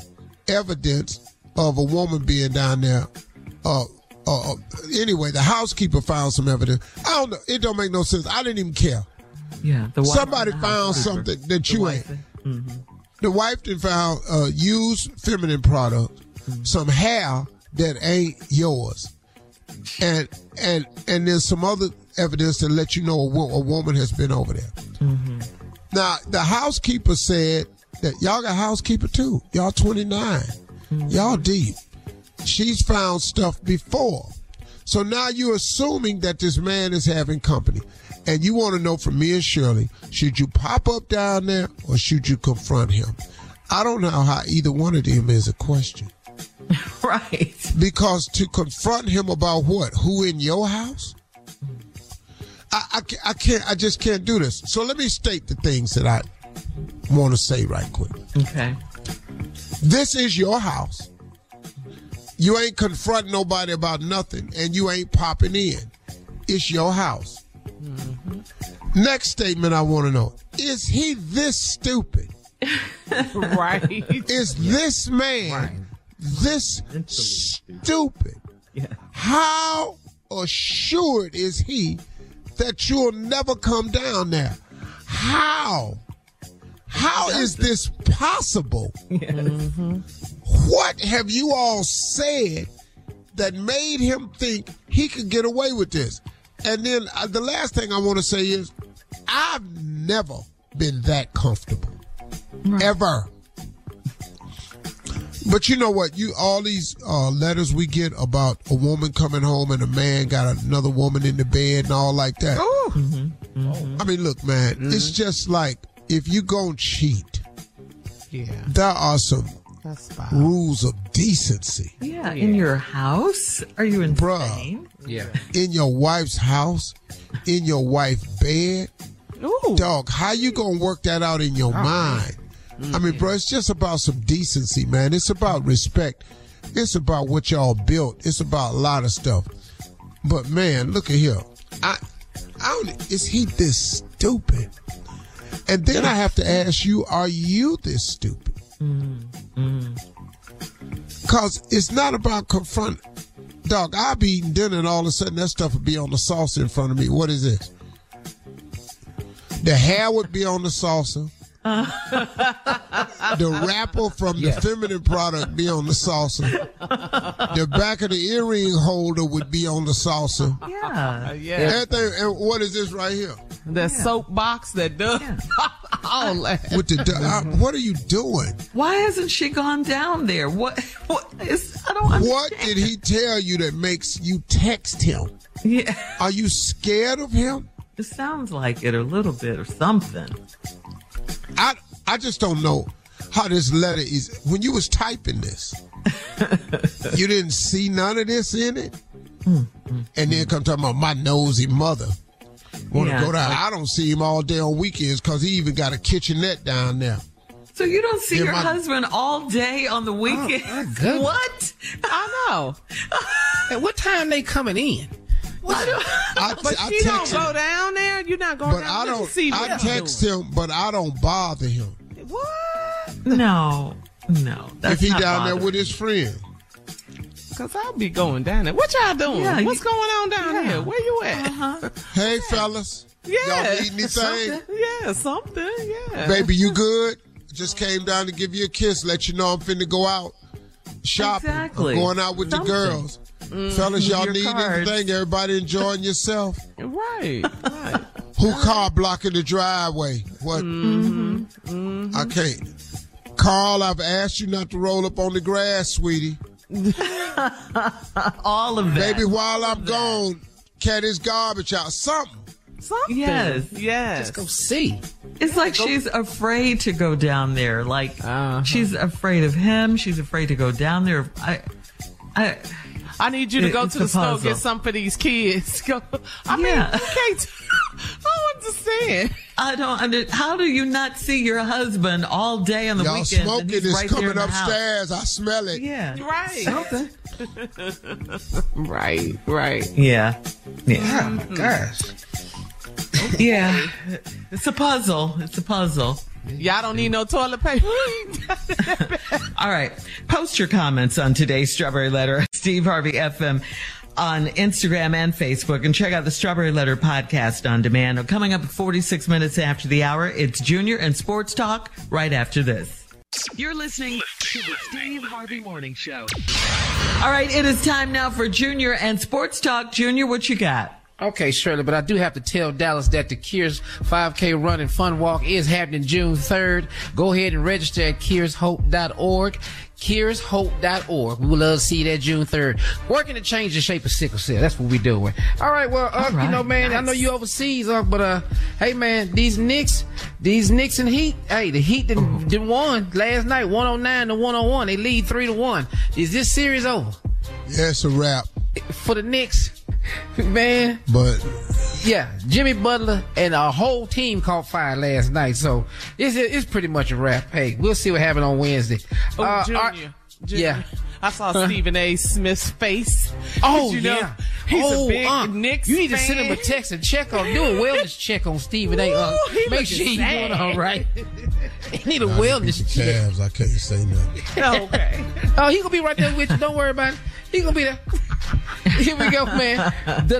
Speaker 9: evidence of a woman being down there. Anyway, the housekeeper found some evidence. I don't know. It don't make no sense. I didn't even care.
Speaker 11: Yeah,
Speaker 9: somebody found something that you ain't. Mm-hmm. The wife then found used feminine product, some hair that ain't yours, and there's some other evidence to let you know a woman has been over there. Mm-hmm. Now the housekeeper said that y'all got a housekeeper too. Y'all 29. Mm-hmm. Y'all deep. She's found stuff before. So now you're assuming that this man is having company. And you want to know from me and Shirley, should you pop up down there or should you confront him? I don't know how either one of them is a question.
Speaker 11: Right.
Speaker 9: Because to confront him about what? Who in your house? I just can't do this. So let me state the things that I want to say right quick.
Speaker 11: Okay.
Speaker 9: This is your house. You ain't confronting nobody about nothing, and you ain't popping in. It's your house. Mm-hmm. Next statement I want to know. Is he this stupid?
Speaker 7: Right.
Speaker 9: Is this man this stupid? Yeah. How assured is he that you'll never come down there? How is this possible?
Speaker 11: Yes. Mm-hmm.
Speaker 9: What have you all said that made him think he could get away with this? And then the last thing I want to say is I've never been that comfortable. Right. Ever. But you know what? All these letters we get about a woman coming home and a man got another woman in the bed and all like that.
Speaker 7: Oh. Mm-hmm. Mm-hmm.
Speaker 9: I mean, look, man, it's just like if you gonna cheat, there are some rules of decency.
Speaker 11: Yeah, in your house? Are you insane?
Speaker 9: Bruh, in your wife's house, in your wife's bed.
Speaker 7: Ooh.
Speaker 9: Dog, how you gonna work that out in your mind? Mm-hmm. I mean, bro, it's just about some decency, man. It's about respect. It's about what y'all built. It's about a lot of stuff. But man, look at here. Is he this stupid? And then I have to ask you, are you this stupid? Because it's not about confront. Dog, I'll be eating dinner and all of a sudden that stuff would be on the salsa in front of me. What is this? The hair would be on the salsa. The wrapper from the feminine product be on the salsa. The back of the earring holder would be on the salsa. Everything. And what is this right here?
Speaker 7: The soap box that does all that.
Speaker 9: With what are you doing?
Speaker 11: Why hasn't she gone down there? What is? I don't understand.
Speaker 9: What did he tell you that makes you text him?
Speaker 11: Yeah.
Speaker 9: Are you scared of him?
Speaker 11: It sounds like it a little bit or something.
Speaker 9: I just don't know how this letter is. When you was typing this, you didn't see none of this in it? And then come talking about my nosy mother. Want to go down. I don't see him all day on weekends because he even got a kitchenette down there.
Speaker 11: So you don't see your husband all day on the weekend?
Speaker 1: Oh,
Speaker 11: what?
Speaker 7: I know.
Speaker 1: At what time they coming in?
Speaker 7: But you don't go down there. You're not going down there to see what
Speaker 9: I text him, but I don't bother him.
Speaker 7: What?
Speaker 11: No.
Speaker 9: If he down there with his friend.
Speaker 7: Because I'll be going down there. What y'all doing?
Speaker 11: Yeah,
Speaker 7: what's going on down here? Where you at?
Speaker 9: Hey, fellas.
Speaker 7: Yeah.
Speaker 9: Y'all need anything?
Speaker 7: Something. Yeah.
Speaker 9: Baby, you good? Just came down to give you a kiss, let you know I'm finna go out shopping.
Speaker 11: Exactly.
Speaker 9: I'm going out with the girls. Fellas, y'all need anything? Everybody enjoying yourself?
Speaker 7: Right.
Speaker 9: Who car blocking the driveway? What? I can't. Carl, I've asked you not to roll up on the grass, sweetie.
Speaker 11: All of that.
Speaker 9: Baby, while I'm gone, carry this garbage out. Something.
Speaker 11: Yes.
Speaker 1: Just go see.
Speaker 11: It's like she's afraid to go down there. Like she's afraid of him. She's afraid to go down there.
Speaker 7: I need you to go to the store and get some for these kids. I mean, you can't. I don't understand.
Speaker 11: I don't. How do you not see your husband all day on the weekend?
Speaker 9: Smoking is
Speaker 11: right
Speaker 9: coming upstairs. I smell it.
Speaker 11: Yeah.
Speaker 7: Right.
Speaker 11: Something.
Speaker 7: Right.
Speaker 11: Yeah.
Speaker 1: Oh my gosh.
Speaker 11: Yeah. It's a puzzle.
Speaker 7: Y'all don't need no toilet paper.
Speaker 11: All right. Post your comments on today's Strawberry Letter, Steve Harvey FM, on Instagram and Facebook, and check out the Strawberry Letter podcast on demand. Coming up at 46 minutes after the hour, it's Junior and Sports Talk right after this.
Speaker 10: You're listening to the Steve Harvey Morning Show.
Speaker 11: All right, it is time now for Junior and Sports Talk. Junior, what you got?
Speaker 1: Okay, Shirley, but I do have to tell Dallas that the Cures 5K Run and Fun Walk is happening June 3rd. Go ahead and register at cureshope.org. cureshope.org. We would love to see you there June 3rd. Working to change the shape of sickle cell. That's what we're doing. All right, well, you know, man, nice. I know you overseas, but hey, man, these Knicks and Heat, hey, the Heat didn't won last night, 109-101. They lead 3-1. Is this series over?
Speaker 9: Yeah, it's a wrap.
Speaker 1: For the Knicks? Man,
Speaker 9: but
Speaker 1: yeah, Jimmy Butler and our whole team caught fire last night, so it's pretty much a wrap. Hey, we'll see what happens on Wednesday.
Speaker 7: Junior.
Speaker 1: Yeah,
Speaker 7: I saw Stephen A. Smith's face.
Speaker 1: Oh,
Speaker 7: you know,
Speaker 1: yeah.
Speaker 7: He's a big Knicks
Speaker 1: You need
Speaker 7: fan.
Speaker 1: to send him a text and check on, do a wellness check on Stephen A. Make sure he's doing all right. He need a wellness check.
Speaker 9: Cavs, I can't say nothing.
Speaker 7: Okay.
Speaker 1: Oh, he gonna be right there with you. Don't worry about it. He gonna be there. Here we go, man. The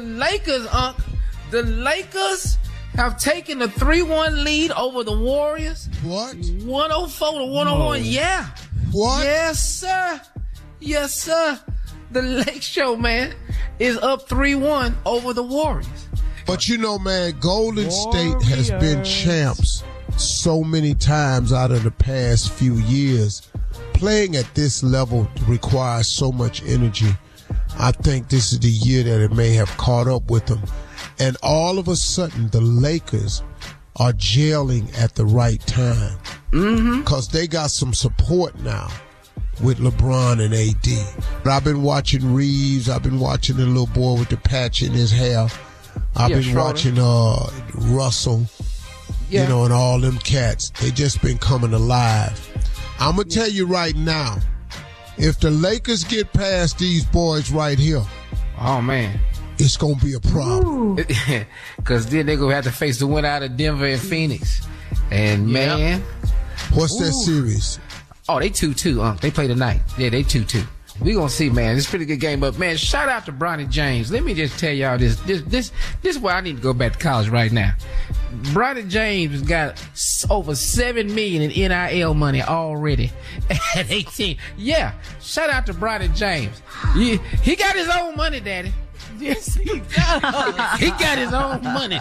Speaker 1: Lakers have taken a 3-1 lead over the Warriors.
Speaker 9: What?
Speaker 1: 104-101. Yeah.
Speaker 9: What?
Speaker 1: Yes, sir. Yes, sir. The Lake Show, man, is up 3-1 over the Warriors.
Speaker 9: But you know, man, Golden State has been champs so many times out of the past few years. Playing at this level requires so much energy. I think this is the year that it may have caught up with them. And all of a sudden, the Lakers are gelling at the right time. Because they got some support now with LeBron and AD. But I've been watching Reeves. I've been watching the little boy with the patch in his hair. I've been watching Russell, you know, and all them cats. They just been coming alive. I'm going to tell you right now, if the Lakers get past these boys right here,
Speaker 1: oh, man,
Speaker 9: it's going to be a problem.
Speaker 1: Because then they're going to have to face the winner out of Denver and Phoenix. And, man.
Speaker 9: What's that series?
Speaker 1: Oh, they 2-2. They play tonight. Yeah, they 2-2. We gonna see, man. It's a pretty good game. But, man, shout out to Bronny James. Let me just tell y'all this. This is where I need to go back to college right now. Bronny James got over $7 million in NIL money already at 18. Yeah, shout out to Bronny James. He got his own money, Daddy.
Speaker 7: Yes, he does.
Speaker 1: He got his own money.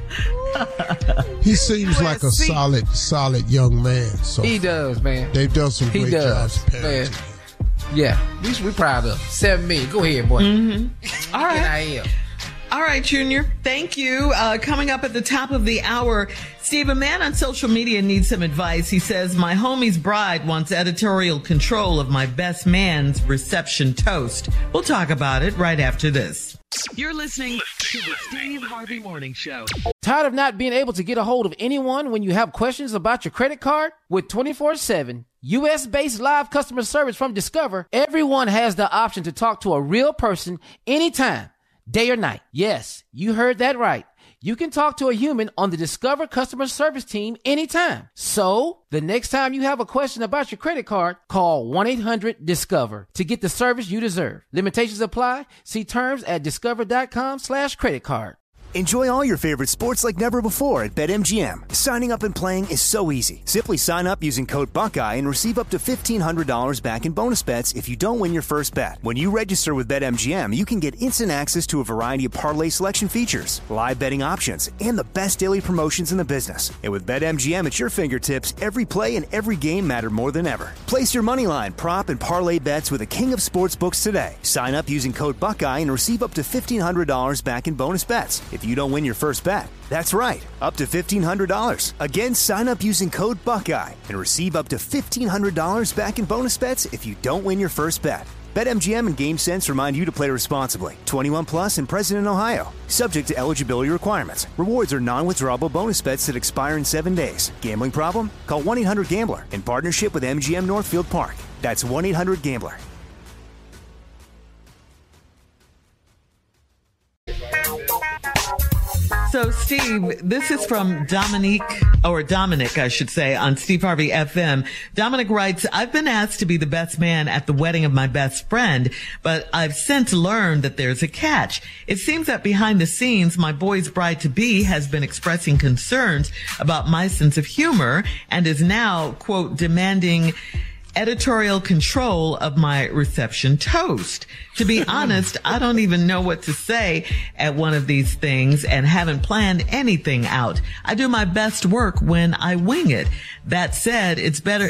Speaker 9: He seems like a solid young man. So
Speaker 1: he does, man.
Speaker 9: They've done some great jobs parenting him.
Speaker 1: Yeah, we proud of $7 million. Go ahead, boy.
Speaker 11: All right.
Speaker 1: NIL.
Speaker 11: All right, Junior. Thank you. Coming up at the top of the hour, Steve, a man on social media needs some advice. He says, my homie's bride wants editorial control of my best man's reception toast. We'll talk about it right after this.
Speaker 10: You're listening to the Steve Harvey Morning Show.
Speaker 1: Tired of not being able to get a hold of anyone when you have questions about your credit card? With 24/7 U.S.-based live customer service from Discover, everyone has the option to talk to a real person anytime, day or night. Yes, you heard that right. You can talk to a human on the Discover customer service team anytime. So, the next time you have a question about your credit card, call 1-800-DISCOVER to get the service you deserve. Limitations apply. See terms at discover.com/creditcard.
Speaker 2: Enjoy all your favorite sports like never before at BetMGM. Signing up and playing is so easy. Simply sign up using code Buckeye and receive up to $1,500 back in bonus bets if you don't win your first bet. When you register with BetMGM, you can get instant access to a variety of parlay selection features, live betting options, and the best daily promotions in the business. And with BetMGM at your fingertips, every play and every game matter more than ever. Place your moneyline, prop, and parlay bets with the king of sportsbooks today. Sign up using code Buckeye and receive up to $1,500 back in bonus bets if you don't win your first bet. That's right, up to $1,500. Again, sign up using code Buckeye and receive up to $1,500 back in bonus bets if you don't win your first bet. BetMGM and GameSense remind you to play responsibly. 21 plus and present in Ohio. Subject to eligibility requirements. Rewards are non-withdrawable bonus bets that expire in 7 days. Gambling problem? Call 1-800-GAMBLER in partnership with MGM Northfield Park. That's 1-800-GAMBLER.
Speaker 11: So Steve, this is from Dominic, I should say, on Steve Harvey FM. Dominic writes, I've been asked to be the best man at the wedding of my best friend, but I've since learned that there's a catch. It seems that behind the scenes, my boy's bride-to-be has been expressing concerns about my sense of humor and is now, quote, demanding editorial control of my reception toast. To be honest, I don't even know what to say at one of these things and haven't planned anything out. I do my best work when I wing it. That said, it's better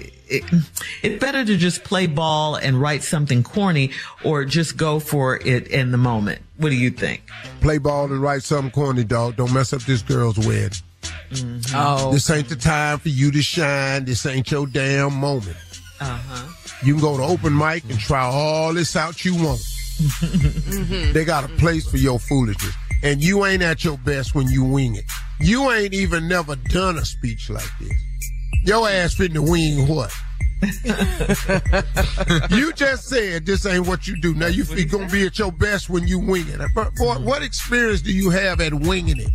Speaker 11: to just play ball and write something corny or just go for it in the moment. What do you think?
Speaker 9: Play ball and write something corny, dog. Don't mess up this girl's wedding.
Speaker 11: Mm-hmm.
Speaker 7: Oh.
Speaker 9: This ain't the time for you to shine. This ain't your damn moment. You can go to open mic and try all this out you want. They got a place for your foolishness. And you ain't at your best when you wing it. You ain't even never done a speech like this. Your ass fitting to wing what? You just said this ain't what you do. Now you gonna be at your best when you wing it. But boy, what experience do you have at winging it?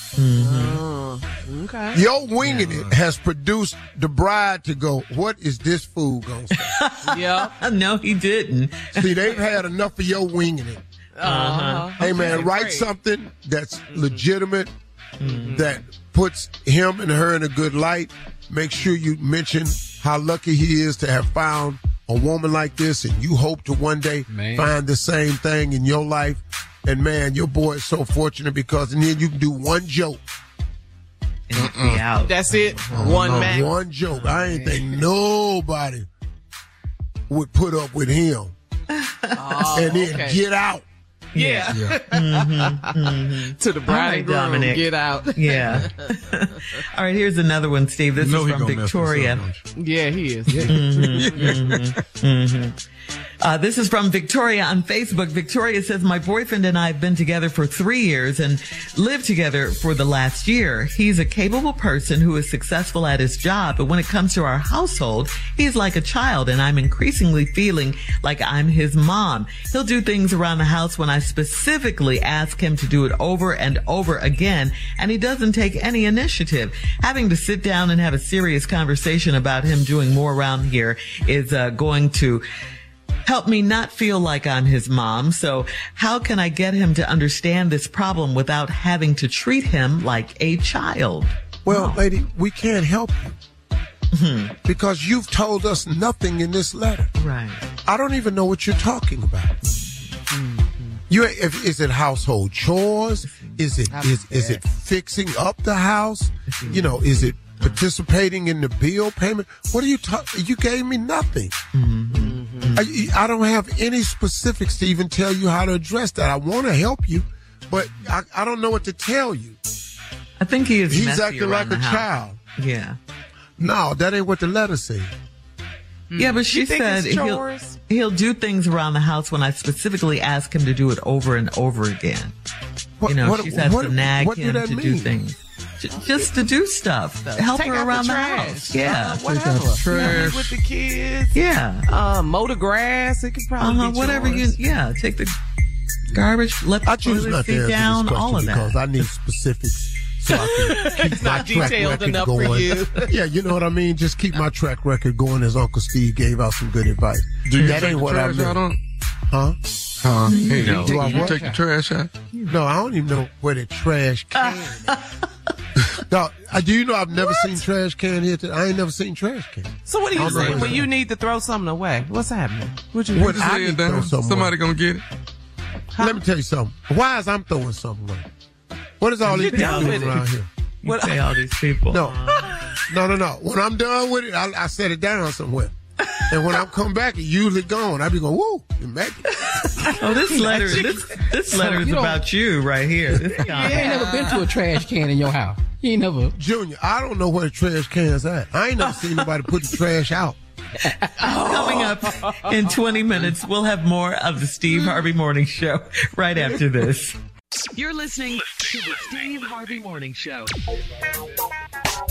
Speaker 7: Okay.
Speaker 9: Your winging it has produced the bride to go, what is this fool gonna say?
Speaker 7: Yeah.
Speaker 11: No, he didn't.
Speaker 9: See, they've had enough of your winging it. Hey, man,
Speaker 7: Okay,
Speaker 9: write
Speaker 7: great.
Speaker 9: something that's legitimate, that puts him and her in a good light. Make sure you mention how lucky he is to have found a woman like this, and you hope to one day find the same thing in your life. And, man, your boy is so fortunate because, and then you can do one joke.
Speaker 11: Be out.
Speaker 7: That's it. One max.
Speaker 9: One joke. I ain't think nobody would put up with him. And then get out.
Speaker 7: Yeah. To the bride and groom,
Speaker 11: Dominic.
Speaker 7: get out.
Speaker 11: Yeah. All right, here's another one, Steve. This is from Victoria.
Speaker 7: Yeah, he is.
Speaker 11: This is from Victoria on Facebook. Victoria says, my boyfriend and I have been together for 3 years and lived together for the last year. He's a capable person who is successful at his job, but when it comes to our household, he's like a child, and I'm increasingly feeling like I'm his mom. He'll do things around the house when I specifically ask him to do it over and over again, and he doesn't take any initiative. Having to sit down and have a serious conversation about him doing more around here is going to help me not feel like I'm his mom. So how can I get him to understand this problem without having to treat him like a child?
Speaker 9: Well, lady, we can't help you. Because you've told us nothing in this letter.
Speaker 11: Right.
Speaker 9: I don't even know what you're talking about. Is it household chores? Is it fixing up the house? You know, is it participating in the bill payment? What are you talking? You gave me nothing. I don't have any specifics to even tell you how to address that. I want to help you, but I don't know what to tell you.
Speaker 11: I think he's messy
Speaker 9: acting
Speaker 11: around
Speaker 9: like
Speaker 11: the
Speaker 9: a
Speaker 11: house.
Speaker 9: child.
Speaker 11: Yeah.
Speaker 9: No, that ain't what the letter said.
Speaker 11: Yeah, but she said he'll do things around the house when I specifically ask him to do it over and over again. She has to nag him to do things. Just to do stuff. Help
Speaker 7: Take
Speaker 11: her
Speaker 7: out
Speaker 11: around the
Speaker 7: trash.
Speaker 11: house. Yeah.
Speaker 7: Whatever.
Speaker 8: trash.
Speaker 7: With the kids.
Speaker 11: Yeah.
Speaker 7: Mow the grass. It could probably be
Speaker 11: whatever
Speaker 7: chores.
Speaker 11: take the garbage, let
Speaker 9: I
Speaker 11: the
Speaker 9: choose
Speaker 11: toilet
Speaker 9: not to
Speaker 11: seat
Speaker 9: answer
Speaker 11: down,
Speaker 9: this
Speaker 11: all of
Speaker 9: question because
Speaker 11: that.
Speaker 9: I need specifics so I can keep my
Speaker 7: not
Speaker 9: track
Speaker 7: detailed
Speaker 9: record
Speaker 7: enough
Speaker 9: going.
Speaker 7: for you.
Speaker 9: Yeah, you know what I mean? Just keep my track record going as Uncle Steve gave out some good advice.
Speaker 8: That ain't what I meant.
Speaker 9: Huh?
Speaker 8: Hey,
Speaker 9: No.
Speaker 8: do
Speaker 9: I
Speaker 8: you
Speaker 9: what?
Speaker 8: take the trash out?
Speaker 9: No, I don't even know where the trash can is. No, do you know I've never seen trash can here? I ain't never seen trash can.
Speaker 7: So what are
Speaker 9: I
Speaker 7: you
Speaker 9: don't know
Speaker 7: saying
Speaker 9: what's
Speaker 7: when you
Speaker 9: happening.
Speaker 7: need to throw something away? What's happening? What you
Speaker 9: What
Speaker 7: need?
Speaker 9: I need to throw something
Speaker 8: Somebody
Speaker 9: away.
Speaker 8: gonna get it.
Speaker 9: Let me tell you something. Why is I'm throwing something away? What is all these
Speaker 7: You're
Speaker 9: people
Speaker 7: done
Speaker 9: doing
Speaker 7: with it.
Speaker 9: around here?
Speaker 11: You say all these people.
Speaker 9: No. When I'm done with it, I set it down somewhere. And when I come back, it's usually gone. I be going, woo, magic.
Speaker 11: Oh, this letter is about you right here. This
Speaker 1: You ain't never been to a trash can in your house. You ain't never.
Speaker 9: Junior, I don't know where the trash can's at. I ain't never seen nobody put the trash out.
Speaker 11: Coming up in 20 minutes, we'll have more of the Steve Harvey Morning Show right after this.
Speaker 10: You're listening to the Steve Harvey Morning Show.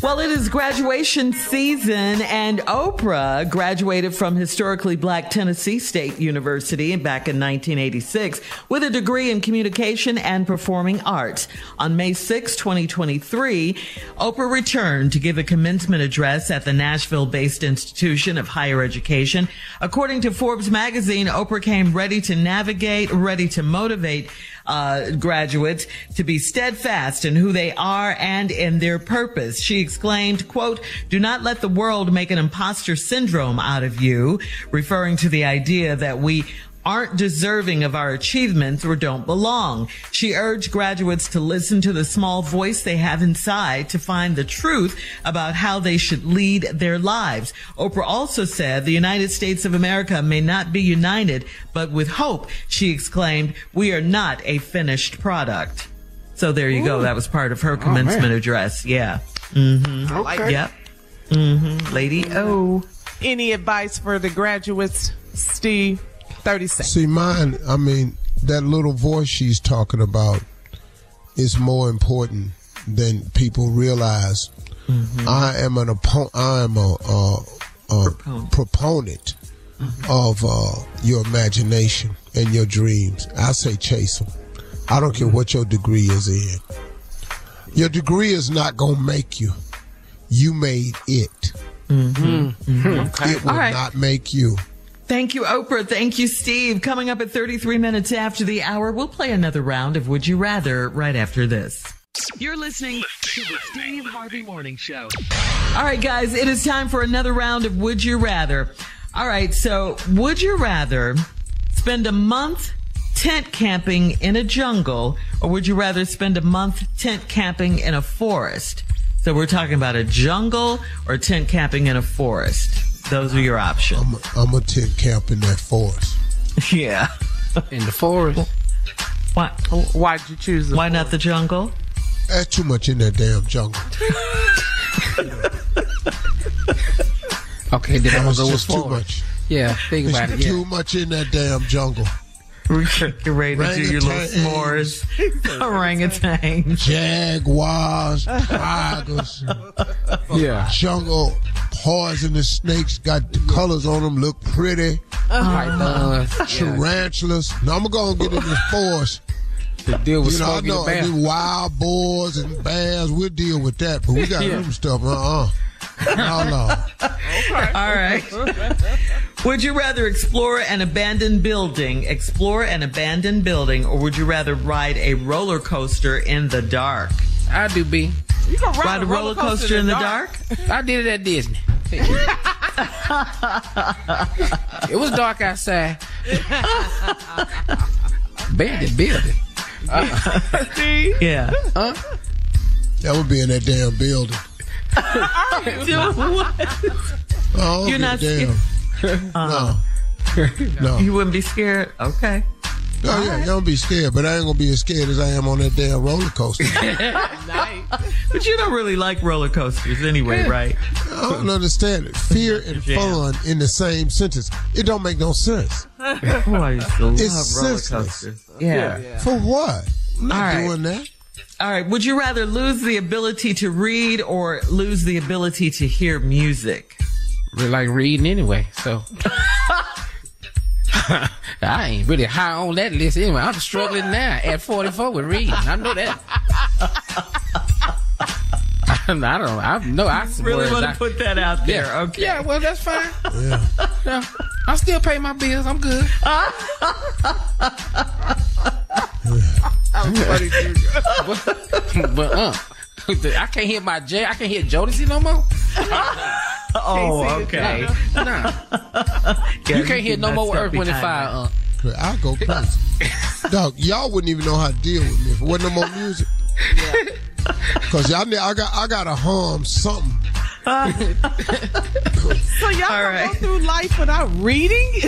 Speaker 11: Well, it is graduation season, and Oprah graduated from historically black Tennessee State University back in 1986 with a degree in communication and performing arts. On May 6, 2023, Oprah returned to give a commencement address at the Nashville-based institution of higher education. According to Forbes magazine, Oprah came ready to navigate, ready to motivate graduates to be steadfast in who they are and in their purpose. She exclaimed, quote, "Do not let the world make an imposter syndrome out of you," referring to the idea that we aren't deserving of our achievements or don't belong. She urged graduates to listen to the small voice they have inside to find the truth about how they should lead their lives. Oprah also said the United States of America may not be united, but with hope, she exclaimed, "We are not a finished product." So there you go. That was part of her commencement address. Yeah. Mm-hmm.
Speaker 7: Okay.
Speaker 11: Yep. Mm-hmm. Lady O.
Speaker 7: Any advice for the graduates, Steve? 30 seconds.
Speaker 9: See, mine, I mean, that little voice she's talking about is more important than people realize. Mm-hmm. I am a proponent of your imagination and your dreams. I say chase them. I don't care what your degree is in. Your degree is not going to make you. You made it.
Speaker 11: Mm-hmm. Mm-hmm.
Speaker 9: Okay. It will not make you.
Speaker 11: Thank you, Oprah. Thank you, Steve. Coming up at 33 minutes after the hour, we'll play another round of Would You Rather right after this.
Speaker 10: You're listening to the Steve Harvey Morning Show.
Speaker 11: All right, guys, it is time for another round of Would You Rather. All right, so would you rather spend a month tent camping in a jungle, or would you rather spend a month tent camping in a forest? So we're talking about a jungle or tent camping in a forest. Those are your options.
Speaker 9: I'm a tent camp in that forest.
Speaker 11: Yeah.
Speaker 1: In the forest.
Speaker 7: Why'd you choose the
Speaker 11: Why not the jungle?
Speaker 9: There's too much in that damn jungle.
Speaker 1: Okay, then I'm going to go with
Speaker 9: just too
Speaker 1: forest.
Speaker 9: much.
Speaker 1: Yeah, think about it.
Speaker 9: There's
Speaker 1: Yeah.
Speaker 9: too much in that damn jungle.
Speaker 11: Get ready to do your little s'mores. Orangutan.
Speaker 9: Jaguars, tigers.
Speaker 1: Yeah.
Speaker 9: Jungle poisonous snakes got the colors on them, look pretty. Tarantulas. Now I'm going to get in this forest.
Speaker 1: To deal with
Speaker 9: I
Speaker 1: Smokey the
Speaker 9: know
Speaker 1: Bear.
Speaker 9: these wild boars and bears, we'll deal with that. But we got them stuff. No.
Speaker 11: All right. Would you rather explore an abandoned building, or would you rather ride a roller coaster in the dark?
Speaker 1: I do, B.
Speaker 7: You can
Speaker 11: Ride a roller coaster in the dark?
Speaker 1: I did it at Disney. It was dark outside. Abandoned building.
Speaker 11: Yeah.
Speaker 1: Huh?
Speaker 9: That would be in that damn building. Oh,
Speaker 11: You're not
Speaker 9: damn. No.
Speaker 11: You wouldn't be scared? Okay.
Speaker 9: Oh, yeah, you don't be scared, but I ain't going to be as scared as I am on that damn roller coaster.
Speaker 11: But you don't really like roller coasters anyway, right?
Speaker 9: I don't understand it. Fear and fun in the same sentence. It don't make no sense.
Speaker 11: Oh, I used to love
Speaker 9: It's
Speaker 11: roller
Speaker 9: senseless.
Speaker 11: coasters. Yeah.
Speaker 9: For what? I'm not
Speaker 11: All right.
Speaker 9: doing that.
Speaker 11: All right. Would you rather lose the ability to read or lose the ability to hear music?
Speaker 1: Really like reading anyway, so. I ain't really high on that list anyway. I'm struggling now at 44 with reading. I know that. I
Speaker 11: Really want to put that out there.
Speaker 1: Yeah.
Speaker 11: Okay.
Speaker 1: Yeah, well, that's fine.
Speaker 9: Yeah.
Speaker 1: Yeah. I still pay my bills. I'm good. but I can't hear I can't hear Jodeci no more.
Speaker 11: Oh, okay.
Speaker 1: Nah. You can't hear no more Earth, Wind, and Fire.
Speaker 9: I'll go crazy. Dog, y'all wouldn't even know how to deal with me if there wasn't no more music. Because I got to hum something.
Speaker 7: So y'all gonna go through life without reading?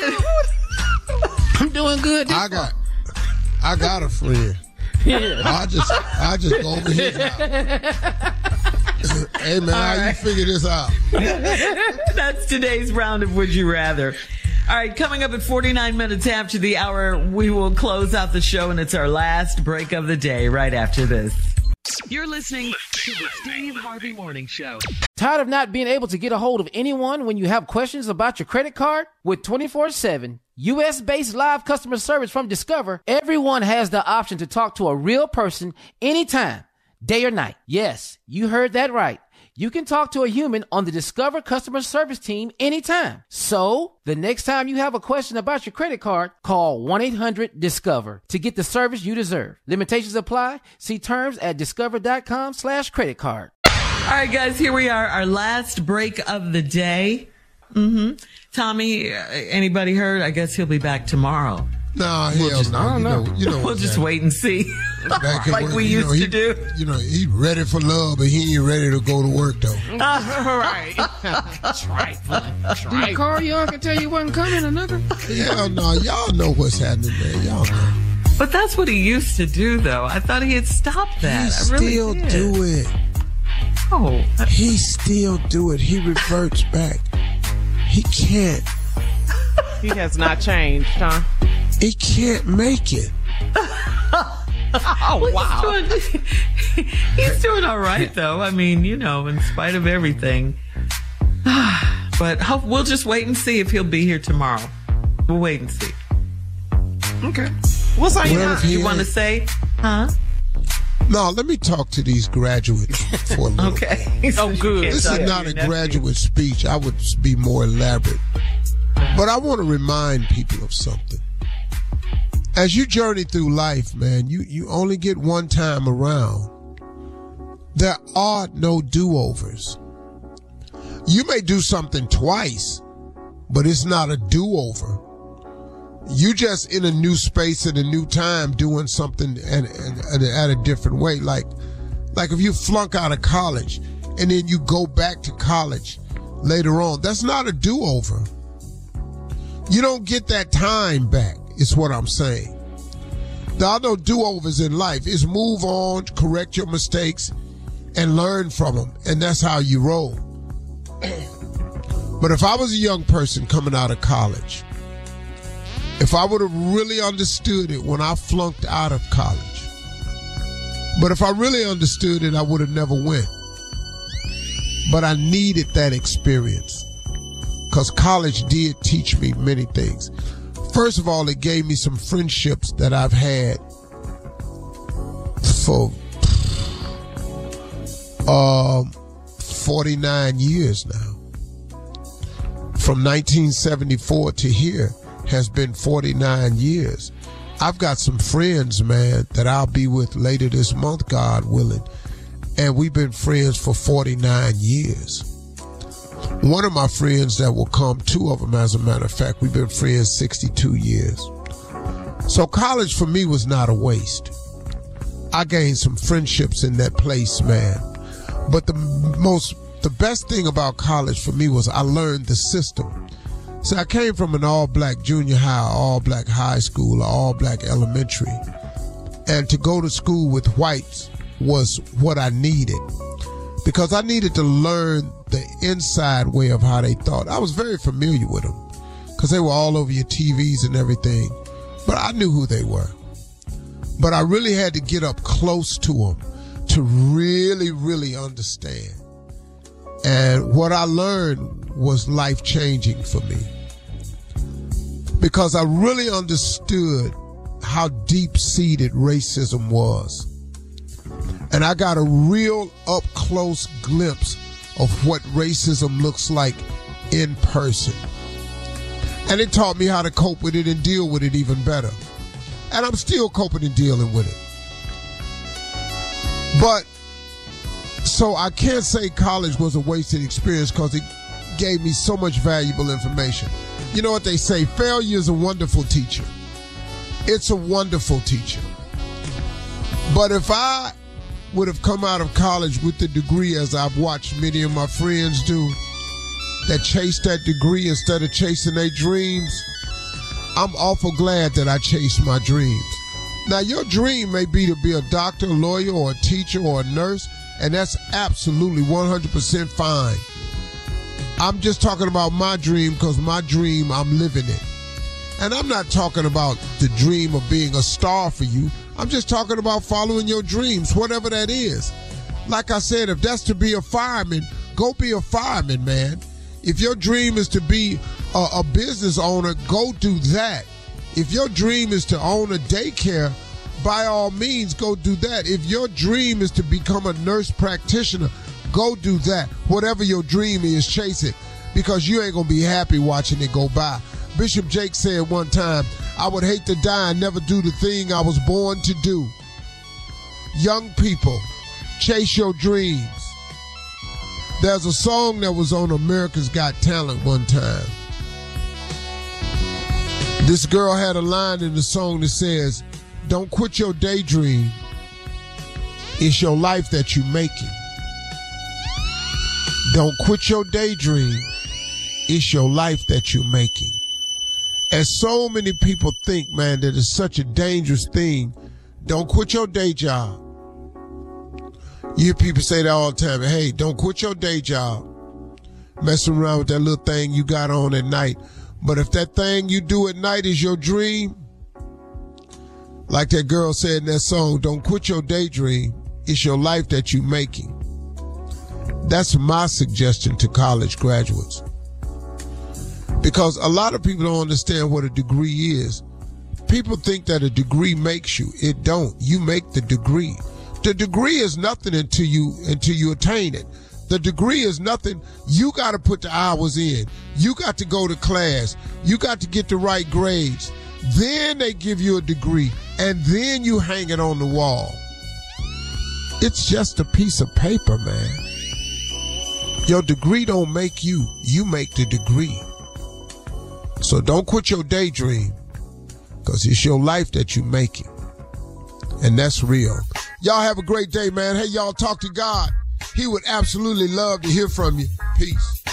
Speaker 1: I'm doing good.
Speaker 9: I got a friend.
Speaker 1: Yeah.
Speaker 9: I just go over his house. Hey man, how you figure this out?
Speaker 11: That's today's round of Would You Rather. All right, coming up at 49 minutes after the hour, we will close out the show, and it's our last break of the day right after this.
Speaker 10: You're listening to the Steve Harvey Morning Show.
Speaker 1: Tired of not being able to get a hold of anyone when you have questions about your credit card? With 24/7 U.S.-based live customer service from Discover, everyone has the option to talk to a real person anytime, day or night. Yes, you heard that right. You can talk to a human on the Discover customer service team anytime. So, the next time you have a question about your credit card, call 1-800-DISCOVER to get the service you deserve. Limitations apply. See terms at discover.com/credit card.
Speaker 11: All right, guys, here we are, our last break of the day. Tommy, anybody heard? I guess he'll be back tomorroh.
Speaker 9: No, hell no. You know
Speaker 11: we'll just wait and see. Like we used to do.
Speaker 9: You know, he's ready for love, but he ain't ready to go to work, though.
Speaker 7: Right.
Speaker 1: Did he call you and tell you wasn't coming or nothing?
Speaker 9: Hell no. Y'all know what's happening, man. Y'all know.
Speaker 11: But that's what he used to do, though. I thought he had stopped that.
Speaker 9: He still do it.
Speaker 11: Oh.
Speaker 9: He still do it. He reverts back. He can't.
Speaker 7: He has not changed, huh?
Speaker 9: He can't make it.
Speaker 11: Oh, wow. He's doing all right, though. I mean, you know, in spite of everything. But we'll just wait and see if he'll be here tomorrow. We'll wait and see.
Speaker 7: Okay. What's on your mind?
Speaker 11: You want to say? Huh?
Speaker 9: No, let me talk to these graduates for a little
Speaker 11: Okay.
Speaker 9: bit.
Speaker 7: Oh, good.
Speaker 9: This is not a graduate speech. I would be more elaborate. But I want to remind people of something. As you journey through life, man, you only get one time around. There are no do-overs. You may do something twice, but it's not a do-over. You just in a new space at a new time doing something and at a different way. Like if you flunk out of college and then you go back to college later on, that's not a do-over. You don't get that time back, is what I'm saying. There are no do-overs in life. It's move on, correct your mistakes, and learn from them. And that's how you roll. But if I was a young person coming out of college, if I would have really understood it when I flunked out of college, but if I really understood it, I would have never went. But I needed that experience because college did teach me many things. First of all, it gave me some friendships that I've had for 49 years now. From 1974 to here has been 49 years. I've got some friends, man, that I'll be with later this month, God willing. And we've been friends for 49 years. One of my friends that will come, two of them, as a matter of fact, we've been friends 62 years. So college for me was not a waste. I gained some friendships in that place, man. But the best thing about college for me was I learned the system. So I came from an all-black junior high, all-black high school, all-black elementary. And to go to school with whites was what I needed. Because I needed to learn the inside way of how they thought. I was very familiar with them because they were all over your TVs and everything. But I knew who they were. But I really had to get up close to them to really, really understand. And what I learned was life-changing for me. Because I really understood how deep-seated racism was. And I got a real up-close glimpse of what racism looks like in person. And it taught me how to cope with it and deal with it even better. And I'm still coping and dealing with it. But, so I can't say college was a wasted experience because it gave me so much valuable information. You know what they say, failure is a wonderful teacher. It's a wonderful teacher. But if I would have come out of college with the degree, as I've watched many of my friends do, that chase that degree instead of chasing their dreams, I'm awful glad that I chased my dreams. Now, your dream may be to be a doctor, a lawyer, or a teacher, or a nurse, and that's absolutely 100% fine. I'm just talking about my dream because my dream, I'm living it. And I'm not talking about the dream of being a star for you. I'm just talking about following your dreams, whatever that is. like I said, if that's to be a fireman, go be a fireman, man. If your dream is to be a business owner, go do that. If your dream is to own a daycare, by all means, go do that. If your dream is to become a nurse practitioner, go do that. Whatever your dream is, chase it, because you ain't going to be happy watching it go by. Bishop Jake said one time, I would hate to die and never do the thing I was born to do. Young people, chase your dreams. There's a song that was on America's Got Talent one time. This girl had a line in the song that says, don't quit your daydream. It's your life that you're making. Don't quit your daydream. It's your life that you're making. And so many people think, man, that it's such a dangerous thing. Don't quit your day job. You hear people say that all the time. Hey, don't quit your day job. Messing around with that little thing you got on at night. But if that thing you do at night is your dream, like that girl said in that song, don't quit your daydream. It's your life that you're making. That's my suggestion to college graduates. Because a lot of people don't understand what a degree is. People think that a degree makes you. It don't. You make the degree. The degree is nothing until you attain it. The degree is nothing. You got to put the hours in. You got to go to class. You got to get the right grades. Then they give you a degree, and then you hang it on the wall. It's just a piece of paper, man. Your degree don't make you. You make the degree. So don't quit your daydream, because it's your life that you're making. And that's real. Y'all have a great day, man. Hey, y'all, talk to God. He would absolutely love to hear from you. Peace.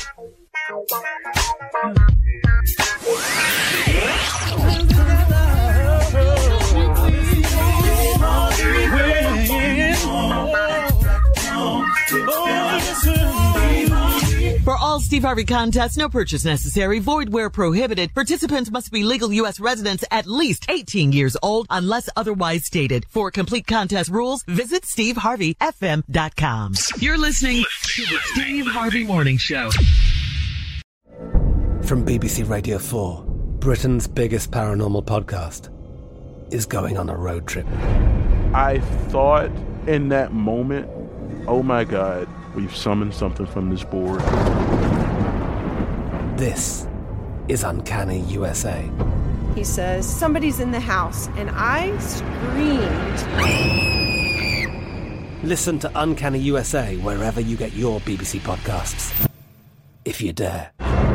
Speaker 11: For all Steve Harvey contests, no purchase necessary, void where prohibited. Participants must be legal U.S. residents at least 18 years old unless otherwise stated. For complete contest rules, visit SteveHarveyFM.com.
Speaker 10: You're listening to the Steve Harvey Morning Show.
Speaker 4: From BBC Radio 4, Britain's biggest paranormal podcast is going on a road trip.
Speaker 5: I thought in that moment, oh my God, we've summoned something from this board.
Speaker 4: This is Uncanny USA.
Speaker 6: He says, somebody's in the house, and I screamed.
Speaker 4: Listen to Uncanny USA wherever you get your BBC podcasts, if you dare.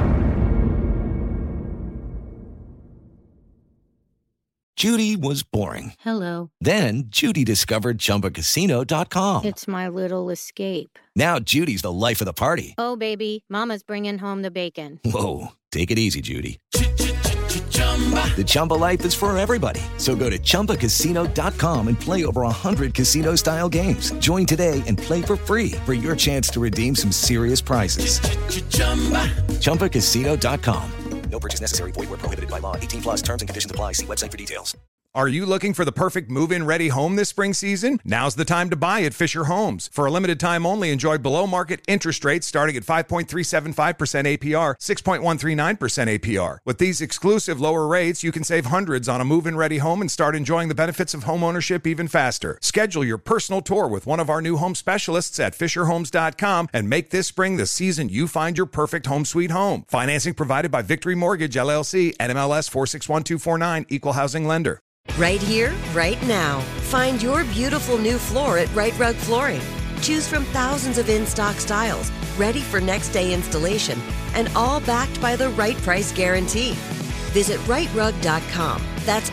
Speaker 16: Judy was boring.
Speaker 17: Hello.
Speaker 16: Then Judy discovered ChumbaCasino.com.
Speaker 17: It's my little escape.
Speaker 16: Now Judy's the life of the party.
Speaker 17: Oh, baby, mama's bringing home the bacon.
Speaker 16: Whoa, take it easy, Judy. The Chumba life is for everybody. So go to ChumbaCasino.com and play over 100 casino-style games. Join today and play for free for your chance to redeem some serious prizes. ChumbaCasino.com.
Speaker 18: No purchase necessary. Void where prohibited by law. 18 plus terms and conditions apply. See website for details.
Speaker 19: Are you looking for the perfect move-in ready home this spring season? Now's the time to buy at Fisher Homes. For a limited time only, enjoy below-market interest rates starting at 5.375% APR, 6.139% APR. With these exclusive lower rates, you can save hundreds on a move-in ready home and start enjoying the benefits of homeownership even faster. Schedule your personal tour with one of our new home specialists at FisherHomes.com and make this spring the season you find your perfect home sweet home. Financing provided by Victory Mortgage, LLC, NMLS 461249, Equal Housing Lender.
Speaker 20: Right here, right now. Find your beautiful new floor at Right Rug Flooring. Choose from thousands of in-stock styles, ready for next day installation, and all backed by the right price guarantee. Visit rightrug.com. That's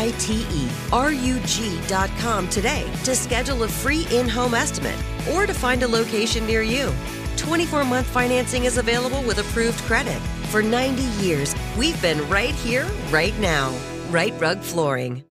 Speaker 20: RITERUG.com today to schedule a free in-home estimate or to find a location near you. 24-month financing is available with approved credit. For 90 years, we've been right here, right now. Right Rug Flooring.